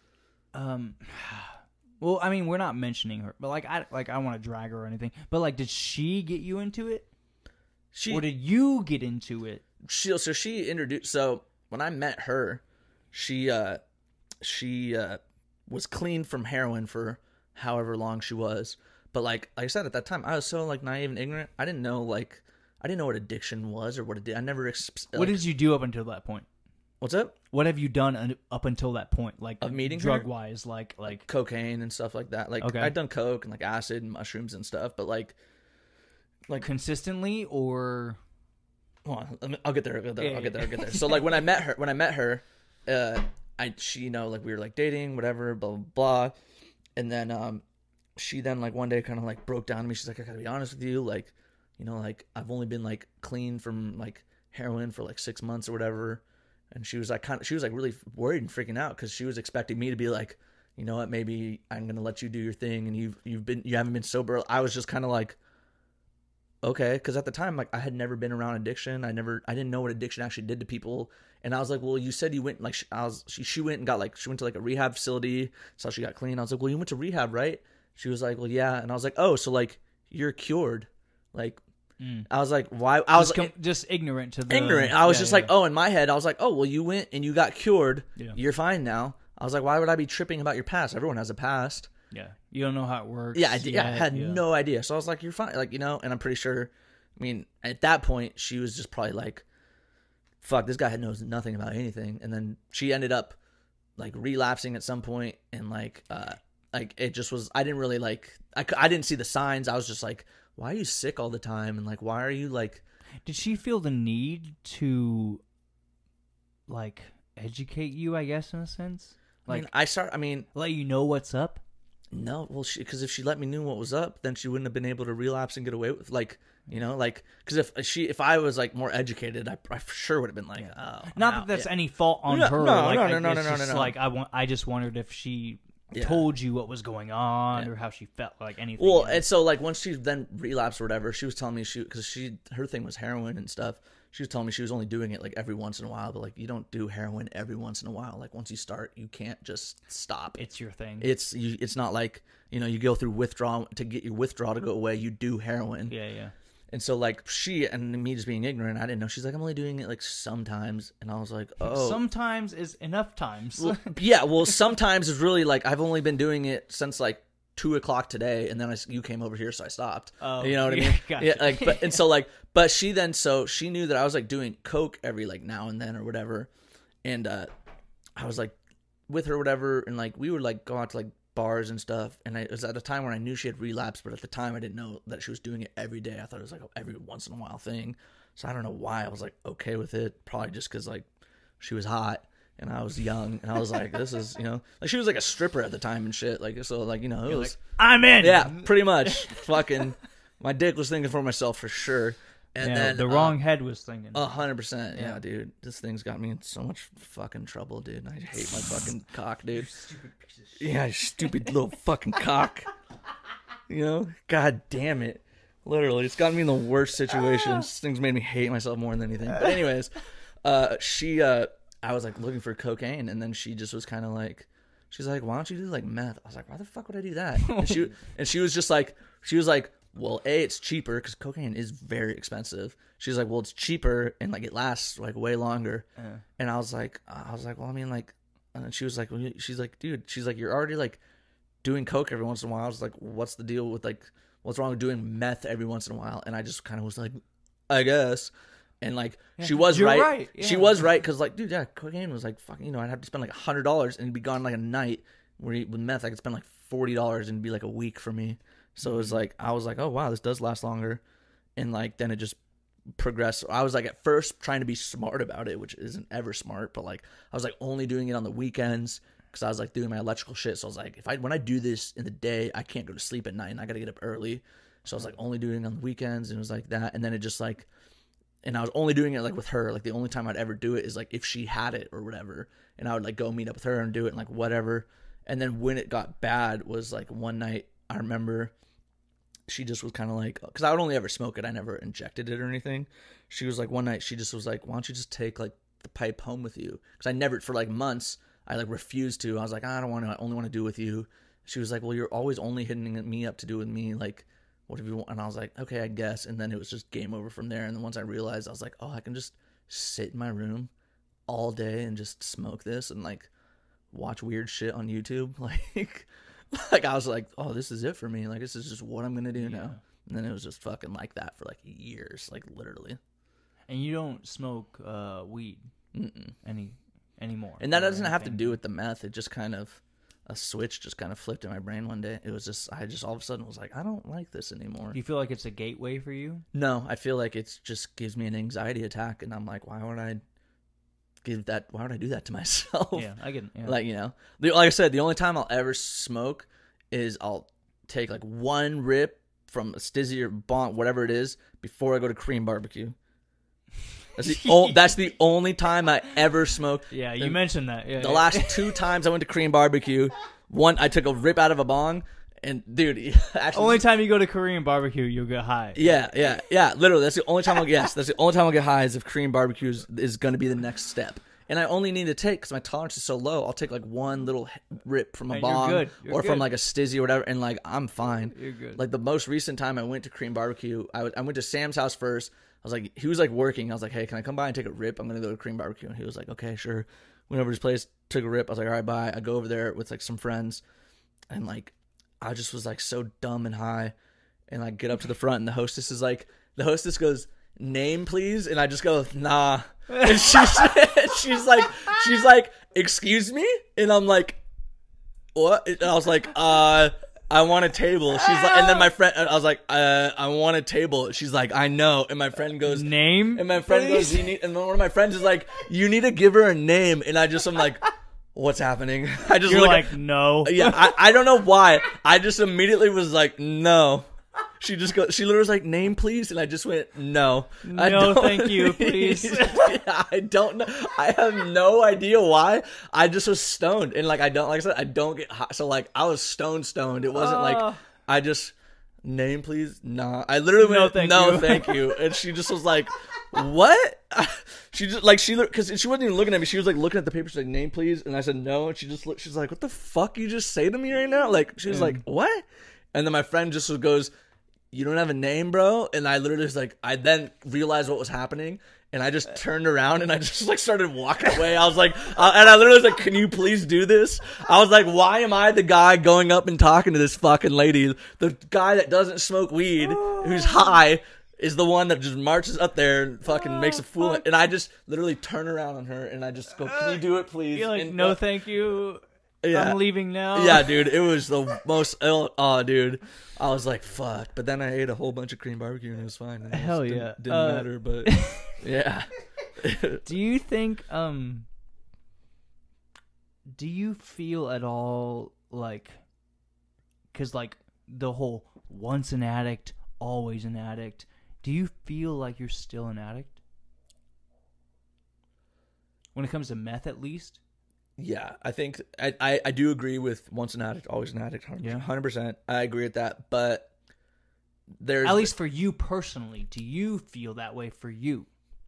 Um. Well, I mean, we're not mentioning her, but like, I like I want to drag her or anything. But like, did she get you into it, she or did you get into it? she so she introduced so when I met her, she uh she uh was clean from heroin for however long she was. But like, like I said, at that time, I was so like naive and ignorant. I didn't know like, I didn't know what addiction was or what it did. I never. Exp- What like, did you do up until that point? What's up? What have you done un- up until that point? Like Of meeting her? drug wise, like like Cocaine and stuff like that. Like Okay. I'd done coke and like acid and mushrooms and stuff. But like, like consistently or hold on, let me- I'll get there. I'll get there. Yeah, I'll get there. yeah. I'll get there. So like when I met her, when I met her, uh, I she you know like we were like dating, whatever, blah blah blah, and then um, she then like one day kind of like broke down to me. She's like, I gotta be honest with you, like, you know, like I've only been like clean from like heroin for like six months or whatever, and she was like kind of she was like really worried and freaking out because she was expecting me to be like, you know what, maybe I'm gonna let you do your thing and you've you've been you haven't been sober. I was just kind of like, okay, because at the time like I had never been around addiction. I never I didn't know what addiction actually did to people, and I was like, well, you said you went like sh- I was she she went and got like she went to like a rehab facility, so she got clean. I was like, well, you went to rehab, right? She was like, well, yeah, and I was like, oh, so like you're cured, like. Mm. I was like, why? I was just, like, com- just ignorant to the ignorant. I was yeah, just yeah. like, oh, in my head, I was like, oh, well, you went and you got cured. Yeah. You're fine now. I was like, why would I be tripping about your past? Everyone has a past. yeah, you don't know how it works. Yeah, I, did, yeah, I yet, had yeah. no idea. So I was like, you're fine. Like, you know, and I'm pretty sure, I mean, at that point, she was just probably like, fuck, this guy knows nothing about anything. And then she ended up like relapsing at some point, and like, uh, like it just was, I didn't really like, I, cou- I didn't see the signs. I was just like, why are you sick all the time? And like, why are you like, Did she feel the need to like educate you? I guess in a sense, I like mean, I start, I mean, let you know what's up. no, well, because if she let me know what was up, then she wouldn't have been able to relapse and get away with, like, you know, like, because if she, if I was like more educated, I, I for sure would have been like, oh, Not wow, that that's yeah. any fault on No, her. no, like, no, I, no, no, it's no, no, just no, no. Like I want, I just wondered if she Yeah. told you what was going on Yeah. or how she felt, like anything. Well, you know? and so like once she then relapsed or whatever, she was telling me she because she her thing was heroin and stuff. She was telling me she was only doing it like every once in a while, but like you don't do heroin every once in a while. Like once you start, you can't just stop. it's your thing. It's you, it's not like you know you go through withdrawal to get your withdrawal to go away. You do heroin. yeah, yeah. And so, like, she, and me just being ignorant, I didn't know. She's like, I'm only doing it, like, sometimes. And I was like, oh. Sometimes is enough times. Well, yeah, well, sometimes is really, like, I've only been doing it since, like, two o'clock today. And then I, you came over here, so I stopped. Oh, you know what I yeah, mean? gotcha. Yeah, like, but, and so, like, but she then, so she knew that I was, like, doing coke every, like, now and then or whatever. And uh, I was, like, with her or whatever. And, like, we would, like, go out to, like, bars and stuff, and I, it was at a time when I knew she had relapsed, but at the time I didn't know that she was doing it every day. I thought it was like a every once in a while thing, so I don't know why I was like okay with it. Probably just because like she was hot and I was young, and I was like, this is, you know, like she was like a stripper at the time and shit, like so like you know it You're was like, I'm in. yeah, pretty much fucking my dick was thinking for myself for sure. And Yeah, then the uh, wrong head was thinking. A hundred percent, yeah, Yeah. dude. This thing's got me in so much fucking trouble, dude. I hate my fucking cock, dude. Yeah, you stupid little fucking cock. You know, god damn it. Literally, it's gotten me in the worst situations. This thing's made me hate myself more than anything. But anyways, uh, she, uh, I was like looking for cocaine, and then she just was kind of like, she's like, why don't you do like meth? I was like, why the fuck would I do that? And she, and she was just like, she was like, well, A, it's cheaper because cocaine is very expensive. She's like, well, it's cheaper and like it lasts like way longer. Yeah. And I was like, I was like, well, I mean, like, and she was like, well, you- she's like, dude, she's like, you're already like doing coke every once in a while. I was like, what's the deal with like, what's wrong with doing meth every once in a while? And I just kind of was like, I guess. And like, she was You're right. right, She yeah. was right because like, dude, yeah, cocaine was like fucking. You know, I'd have to spend like a hundred dollars and it'd be gone in, like a night. Where with meth, I could spend like forty dollars and it'd be like a week for me. So it was like, I was like, oh wow, this does last longer. And like, then it just progressed. I was like, at first trying to be smart about it, which isn't ever smart, but like, I was like only doing it on the weekends because I was like doing my electrical shit. So I was like, if I, when I do this in the day, I can't go to sleep at night and I got to get up early. So I was like only doing it on the weekends, and it was like that. And then it just like, and I was only doing it like with her. Like the only time I'd ever do it is like if she had it or whatever. And I would like go meet up with her and do it and like whatever. And then when it got bad was like one night, I remember she just was kind of like, because I would only ever smoke it. I never injected it or anything. She was like, one night she just was like, why don't you just take like the pipe home with you? Because I never, for like months, I like refused to. I was like, I don't want to, I only want to do it with you. She was like, well, you're always only hitting me up to do it with me. Like, what if you want? And I was like, okay, I guess. And then it was just game over from there. And then once I realized, I was like, oh, I can just sit in my room all day and just smoke this and like watch weird shit on YouTube. Like, Like I was like, oh, this is it for me. Like this is just what I'm gonna do Yeah. now. And then it was just fucking like that for like years, like literally. And you don't smoke uh, weed Mm-mm. any anymore. And that or doesn't have to anything? do with the meth. It just kind of a switch just kind of flipped in my brain one day. It was just I just all of a sudden was like, I don't like this anymore. Do you feel like it's a gateway for you? No, I feel like it just gives me an anxiety attack, and I'm like, why would I give that? Why would I do that to myself? Yeah, I get it. Yeah. Like, you know, the, like I said, the only time I'll ever smoke is I'll take like one rip from a Stizzy or Bont, whatever it is, before I go to Korean barbecue. That's the, o- that's the only time I ever smoke. yeah, you the, mentioned that. Yeah, The yeah. last two times I went to Korean barbecue, one I took a rip out of a bong, and dude, actually, Only time you go to Korean barbecue, you'll get high. yeah, yeah, yeah. Literally, that's the only time I'll yes, that's the only time I'll get high is if Korean barbecue is, is going to be the next step. And I only need to take because my tolerance is so low. I'll take like one little rip from a And you're bong good. You're or from good. like a Stizzy or whatever, and like I'm fine. You're good. Like the most recent time I went to Korean barbecue, I, was, I went to Sam's house first. I was like, he was like working. I was like, hey, can I come by and take a rip? I'm gonna go to Korean barbecue, and he was like, okay, sure. Went over to his place, took a rip. I was like, all right, bye. I go over there with like some friends, and like I just was like so dumb and high, and I get up to the front, and the hostess is like, the hostess goes, name please, and I just go, nah, and she's she's like, she's like, excuse me, and I'm like, what? And I was like, uh. I want a table. She's like, and then my friend, I was like, uh, I want a table. She's like, I know. And my friend goes, Name? and my friend please? goes, you need, and then one of my friends is like, you need to give her a name. And I just, I'm like, what's happening? I just You're look like, at, no. yeah, I, I don't know why. I just immediately was like, no. She just go. She literally was like, "Name, please," and I just went, "No, I No, don't." thank you, please. Yeah, I don't know. I have no idea why. I just was stoned, and like I don't, like I said, I don't get high. So like I was stoned, stoned. It wasn't Oh. like I just name, please. Nah, I literally No, went, thank no, you." thank you, and she just was like, "What?" She just like she because she wasn't even looking at me. She was like looking at the paper. She's like, "Name, please," and I said no, and she just looked. She's like, "What the fuck you just say to me right now?" Like she was like, "What?" And then my friend just goes, "You don't have a name, bro?" And I literally was like, I then realized what was happening, and I just turned around and I just like started walking away. I was like, uh, and I literally was like, "Can you please do this?" I was like, "Why am I the guy going up and talking to this fucking lady? The guy that doesn't smoke weed, who's high, is the one that just marches up there and fucking makes a fool." And I just literally turn around on her and I just go, "Can you do it, please?" You're like, and, no, uh, thank you. yeah. I'm leaving now. Yeah, dude, it was the most ill. Oh, dude, I was like, fuck. But then I ate a whole bunch of Korean barbecue and it was fine. And it Hell just didn't- yeah. didn't Uh, matter. But yeah, Do you think, um, do you feel at all like, because like the whole once an addict, always an addict, do you feel like you're still an addict? When it comes to meth, at least? yeah. I think I, I I do agree with once an addict, always an addict. Yeah. Hundred percent. I agree with that. But there's At least for you personally, do you feel that way for you?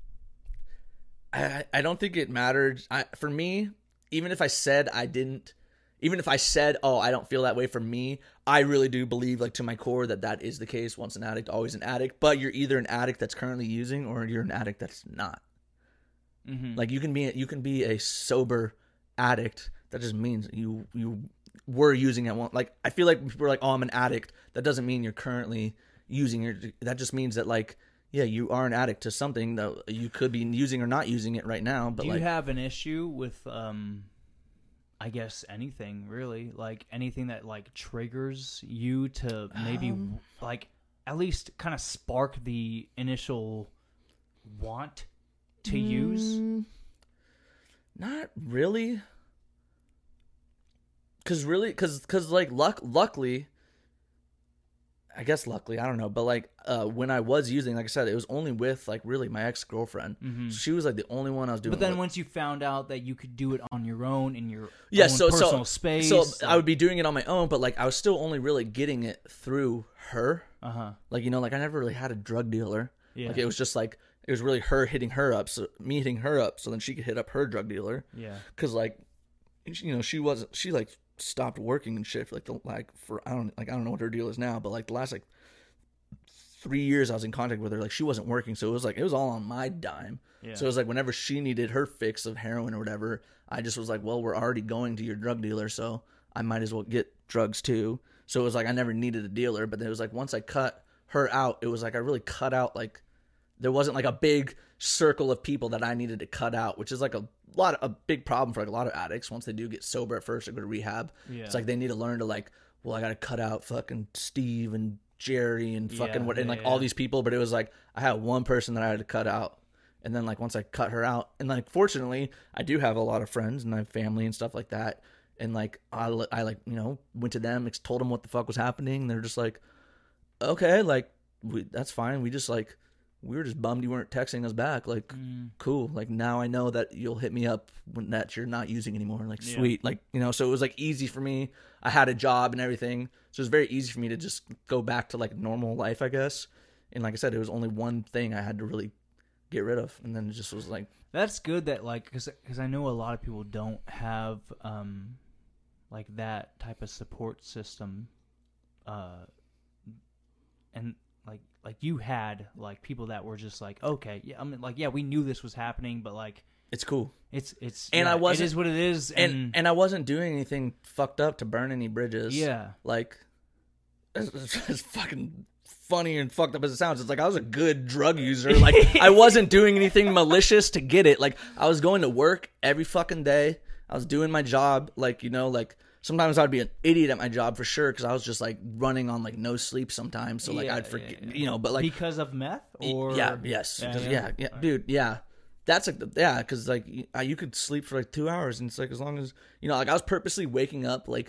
I I don't think it mattered. I for me, even if I said I didn't. Even if I said, oh, I don't feel that way for me, I really do believe, like, to my core that that is the case. Once an addict, always an addict. But you're either an addict that's currently using or you're an addict that's not. Mm-hmm. Like, you can be you can be a sober addict. That just means you you were using at one. Like, I feel like people are like, oh, I'm an addict. That doesn't mean you're currently using it. That just means that, like, yeah, you are an addict to something that you could be using or not using it right now. But do you like, have an issue with, um, I guess anything really, like anything that like triggers you to maybe Um, like at least kind of spark the initial want to use? Mm, not really. Cause really, cause cause like luck, luckily, I guess luckily, I don't know, but like uh, when I was using, like I said, it was only with like really my ex girlfriend. Mhm. She was like the only one I was doing. But then with. once you found out that you could do it on your own in your yeah, own so personal so space, so I would be doing it on my own, but like I was still only really getting it through her. uh huh, Like, you know, like I never really had a drug dealer. yeah, Like it was just like it was really her hitting her up, so me hitting her up, so then she could hit up her drug dealer. yeah, Cause like, you know, she wasn't. She like stopped working and shit for like the like for I don't like I don't know what her deal is now, but like the last like three years I was in contact with her, like she wasn't working, so it was like it was all on my dime. yeah. So it was like whenever she needed her fix of heroin or whatever, I just was like, well, we're already going to your drug dealer, so I might as well get drugs too. So it was like I never needed a dealer. But it was like once I cut her out, it was like I really cut out like there wasn't like a big circle of people that I needed to cut out, which is like a lot of, a big problem for like a lot of addicts once they do get sober at first or go to rehab. Yeah. It's like they need to learn to like, well, I got to cut out fucking Steve and Jerry and fucking Yeah, what and yeah, like yeah. all these people. But it was like I had one person that I had to cut out. And then, like, once I cut her out, and, like, fortunately, I do have a lot of friends and I have family and stuff like that. And, like, I, I like, you know, went to them, told them what the fuck was happening. And they're just like, okay, like, we, that's fine. We just, like, we were just bummed you weren't texting us back. Like, Mm. cool. Like, now I know that you'll hit me up when that you're not using anymore. Like, Yeah. sweet. Like, you know, so it was, like, easy for me. I had a job and everything. So it was very easy for me to just go back to, like, normal life, I guess. And, like I said, it was only one thing I had to really get rid of, and then it just was like That's good that like because because I know a lot of people don't have um like that type of support system, uh, and like like you had like people that were just like okay yeah I mean like yeah we knew this was happening but like it's cool, it's it's and yeah, I wasn't it is what it is and and, and I wasn't doing anything fucked up to burn any bridges. yeah like it's, it's, it's fucking funny and fucked up as it sounds. It's like I was a good drug user. Like I wasn't doing anything malicious to get it. Like I was going to work every fucking day. I was doing my job. Like, you know, like sometimes I'd be an idiot at my job for sure because I was just like running on like no sleep sometimes. So like Yeah, I'd forget, yeah, yeah. you know. But like because of meth or yeah, yes, yeah, 'cause- yeah. yeah, yeah, dude, yeah. That's like, the, yeah, because like you, uh, you could sleep for like two hours, and it's like as long as you know, like I was purposely waking up like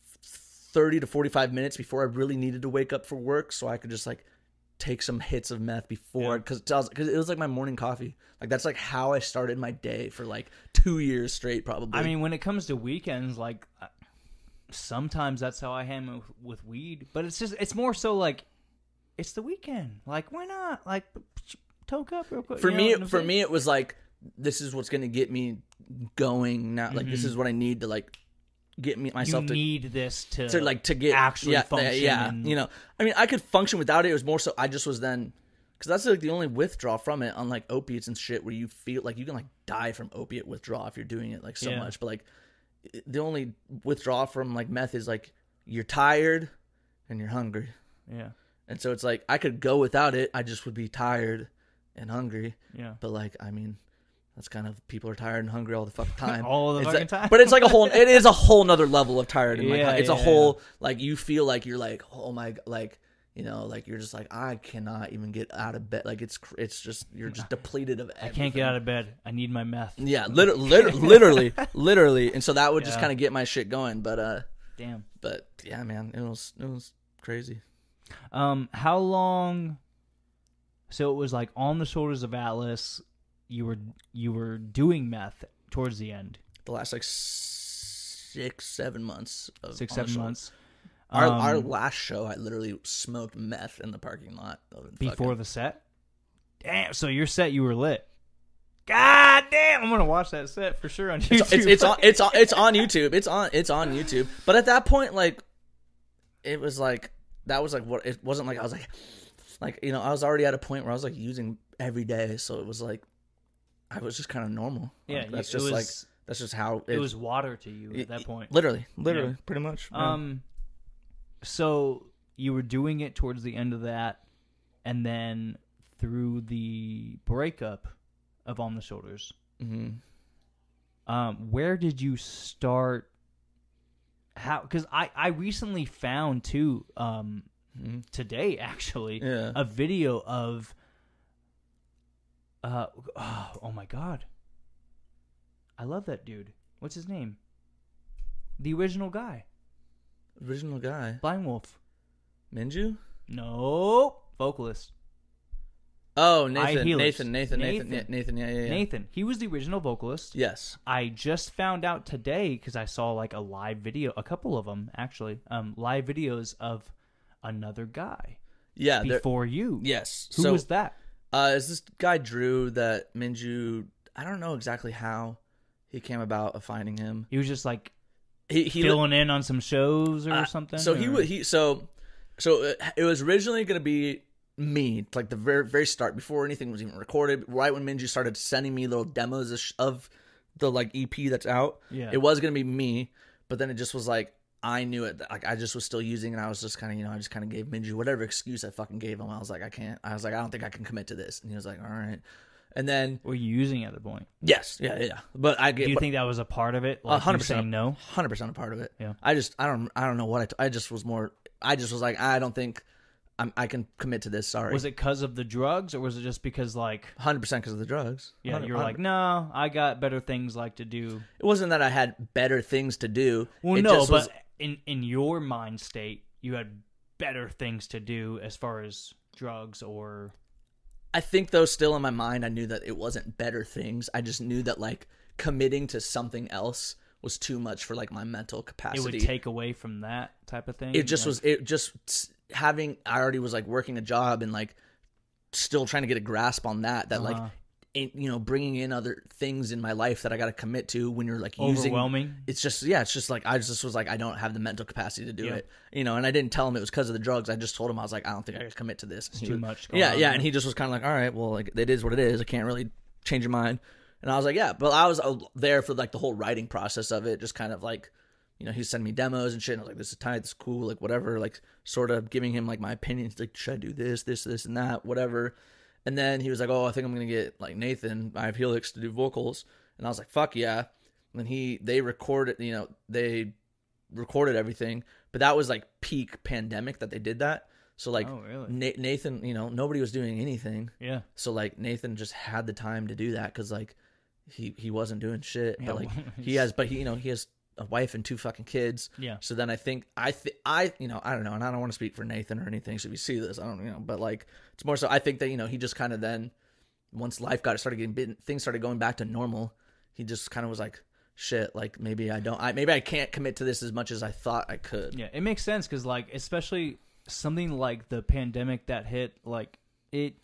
thirty to forty-five minutes before I really needed to wake up for work, so I could just like take some hits of meth before, because because it was like my morning coffee. Like that's like how I started my day for like two years straight, probably. I mean, when it comes to weekends, like uh, sometimes that's how I am with, with weed. But it's just it's more so like it's the weekend. Like why not? Like toke up real quick. for you me, know what I'm for saying? me, it was like this is what's gonna get me going now. Like this is what I need to like get me you myself to need this to, to like to get actually yeah, function. Yeah, and- you know, I mean, I could function without it. It was more so I just was then because that's like the only withdrawal from it, unlike opiates and shit, where you feel like you can like die from opiate withdrawal if you're doing it like so Yeah. much. But like the only withdrawal from like meth is like you're tired and you're hungry, yeah, and so it's like I could go without it. I just would be tired and hungry. yeah. But like, I mean, that's kind of people are tired and hungry all the fucking time. All the It's fucking like- time. But it's like a whole. It is a whole nother level of tired. And Yeah, like, it's a yeah, whole like you feel like you're like oh my like you know like you're just like I cannot even get out of bed. Like it's cr- it's just you're just depleted of. I can't get out of bed. I need my meth. Yeah, liter- liter- literally, literally, and so that would just Yeah. kind of get my shit going. But uh, Damn. but yeah, man, it was it was crazy. Um, how long? So it was like on the shoulders of Atlas. You were you were doing meth towards the end, The last like six seven months of six on the seven show. months. Our Um, our last show, I literally smoked meth in the parking lot of before fucking- the set. Damn. So your set, you were lit. God damn! I'm gonna watch that set for sure on YouTube. It's, it's it's on it's on it's on YouTube. It's on it's on YouTube. But at that point, like, it was like that was like what it wasn't like I was like like you know I was already at a point where I was like using every day, so it was like I was just kind of normal. yeah. Like, that's it just was, like that's just how it was water to you at that it- point. Literally, literally, pretty much. yeah. Um, so you were doing it towards the end of that, and then through the breakup of On the Shoulders. Mhm. Um, where did you start? How? Because I I recently found too. Um, Mhm. today actually Yeah. a video of. Uh oh, oh my god. I love that dude. What's his name? The original guy, Original guy, Blind Wolf. Minju. Nope. Vocalist. Oh, I Nathan, Healers. Nathan, Nathan, Nathan, Nathan. Nathan, Nathan, yeah, yeah, yeah. Nathan. He was the original vocalist. Yes. I just found out today because I saw like a live video, a couple of them actually, um, live videos of another guy Yeah. there- before you. Yes. Who so, was that? Uh, is this guy Drew that Minju? I don't know exactly how he came about finding him. He was just like He he filling in on some shows or uh, something. So he or- wa- he so so it, it was originally going to be me, like the very very start before anything was even recorded. Right when Minju started sending me little demos of, sh- of the like E P that's out, Yeah. it was going to be me. But then it just was like I knew it. Like I just was still using, and I was just kind of, you know, I just kind of gave Minju whatever excuse I fucking gave him. I was like, I can't. I was like, I don't think I can commit to this. And he was like, all right. And then Were you using it at the point? yes, yeah, yeah. But I get. Do you but, think that was a part of it? A Like hundred you percent, saying no. Hundred percent a part of it. Yeah. I just, I don't, I don't know what I. T- I just was more. I just was like, I don't think I'm, I can commit to this. Sorry. Was it because of the drugs, or was it just because like Hundred percent because of the drugs. yeah, one hundred you were like, no, I got better things like to do. It wasn't that I had better things to do. Well, it no, just but was, in in your mind state, you had better things to do as far as drugs or. I think though, still in my mind, I knew that it wasn't better things. I just knew that like committing to something else was too much for like my mental capacity. It would take away from that type of thing. It just Like, was. It just having. I already was like working a job and like still trying to get a grasp on that. That like. Uh-huh. In, you know, bringing in other things in my life that I got to commit to when you're like using. overwhelming. It's just yeah, it's just like I just was like I don't have the mental capacity to do Yeah. it, you know. And I didn't tell him it was because of the drugs. I just told him I was like I don't think I can commit to this. It's too much going Yeah, on yeah, there. and he just was kind of like, all right, well, like it is what it is. I can't really change your mind. And I was like, yeah, but I was uh, there for like the whole writing process of it, just kind of like, you know, he sent me demos and shit. And I was like, this is tight, this is cool, like whatever, like sort of giving him like my opinions, like should I do this, this, this, and that, whatever. And then he was like, oh, I think I'm going to get, like, Nathan, I have Helix, to do vocals. And I was like, fuck yeah. And then he, they recorded, you know, they recorded everything. But that was, like, peak pandemic that they did that. So, like, Oh, really? Na- Nathan, you know, nobody was doing anything. Yeah. So, like, Nathan just had the time to do that because, like, he, he wasn't doing shit. Yeah, but, like, well, he has, but he, you know, he has a wife and two fucking kids. Yeah. So then I think I th- I you know I don't know, and I don't want to speak for Nathan or anything. So if you see this, I don't you know, but like it's more so I think that you know he just kind of then once life got started getting bitten, things started going back to normal. He just kind of was like, shit, like maybe I don't, I maybe I can't commit to this as much as I thought I could. Yeah, it makes sense because, like, especially something like the pandemic that hit, like it,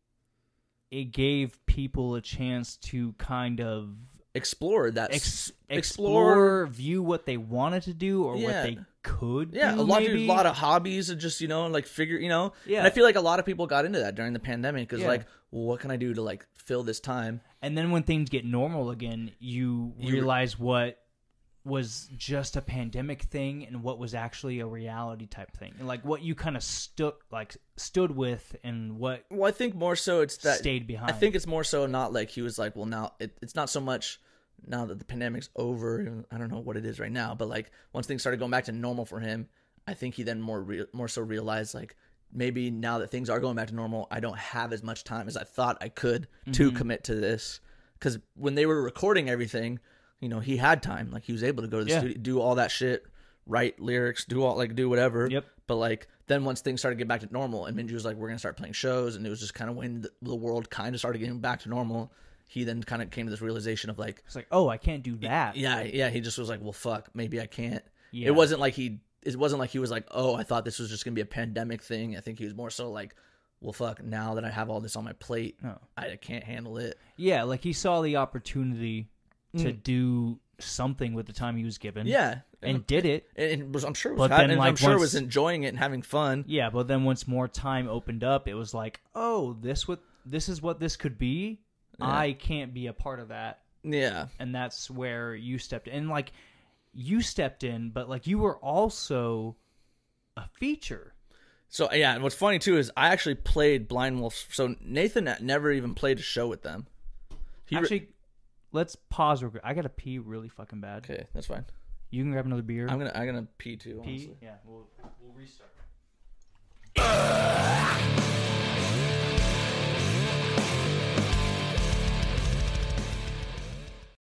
it gave people a chance to kind of Explore that. ex- explore. explore, view what they wanted to do or what Yeah. they could. Yeah, do, a lot, maybe. a lot of hobbies and just you know like figure you know. Yeah. And I feel like a lot of people got into that during the pandemic because Yeah. like, well, what can I do to like fill this time? And then when things get normal again, you, You- realize what was just a pandemic thing and what was actually a reality type thing, and like what you kind of stood like stood with and what Well, I think more so it's that stayed behind. I think it's more so not like he was like, well, now it, it's not so much now that the pandemic's over. I don't know what it is right now, but like once things started going back to normal for him, I think he then more re- more so realized like maybe now that things are going back to normal, I don't have as much time as I thought I could to Mm-hmm. commit to this. Because when they were recording everything, you know, he had time. Like he was able to go to the Yeah. studio, do all that shit, write lyrics, do all like do whatever. Yep. But like then once things started to get back to normal, and Minji was like, "We're gonna start playing shows," and it was just kind of when the, the world kind of started getting back to normal. He then kind of came to this realization of like, it's like, oh, I can't do that. yeah, yeah. He just was like, "Well, fuck, maybe I can't." Yeah. It wasn't like he. It wasn't like he was like, "Oh, I thought this was just gonna be a pandemic thing." I think he was more so like, "Well, fuck, now that I have all this on my plate, No. I can't handle it." Yeah, like he saw the opportunity to Mm. do something with the time he was given. Yeah, and did it. and, and was, I'm sure, was But ha- then, and like, I'm sure once- was enjoying it and having fun. Yeah, but then once more time opened up, it was like, oh, this what this is what this could be. Yeah. I can't be a part of that, Yeah, and that's where you stepped in. And like, you stepped in, but like you were also a feature. So yeah, and what's funny too is I actually played Blind Wolf. So Nathan never even played a show with them. He re- Actually, let's pause real quick. I gotta pee really fucking bad. okay, that's fine. You can grab another beer. I'm gonna I'm gonna pee too. pee. Honestly. Yeah, we'll we'll restart.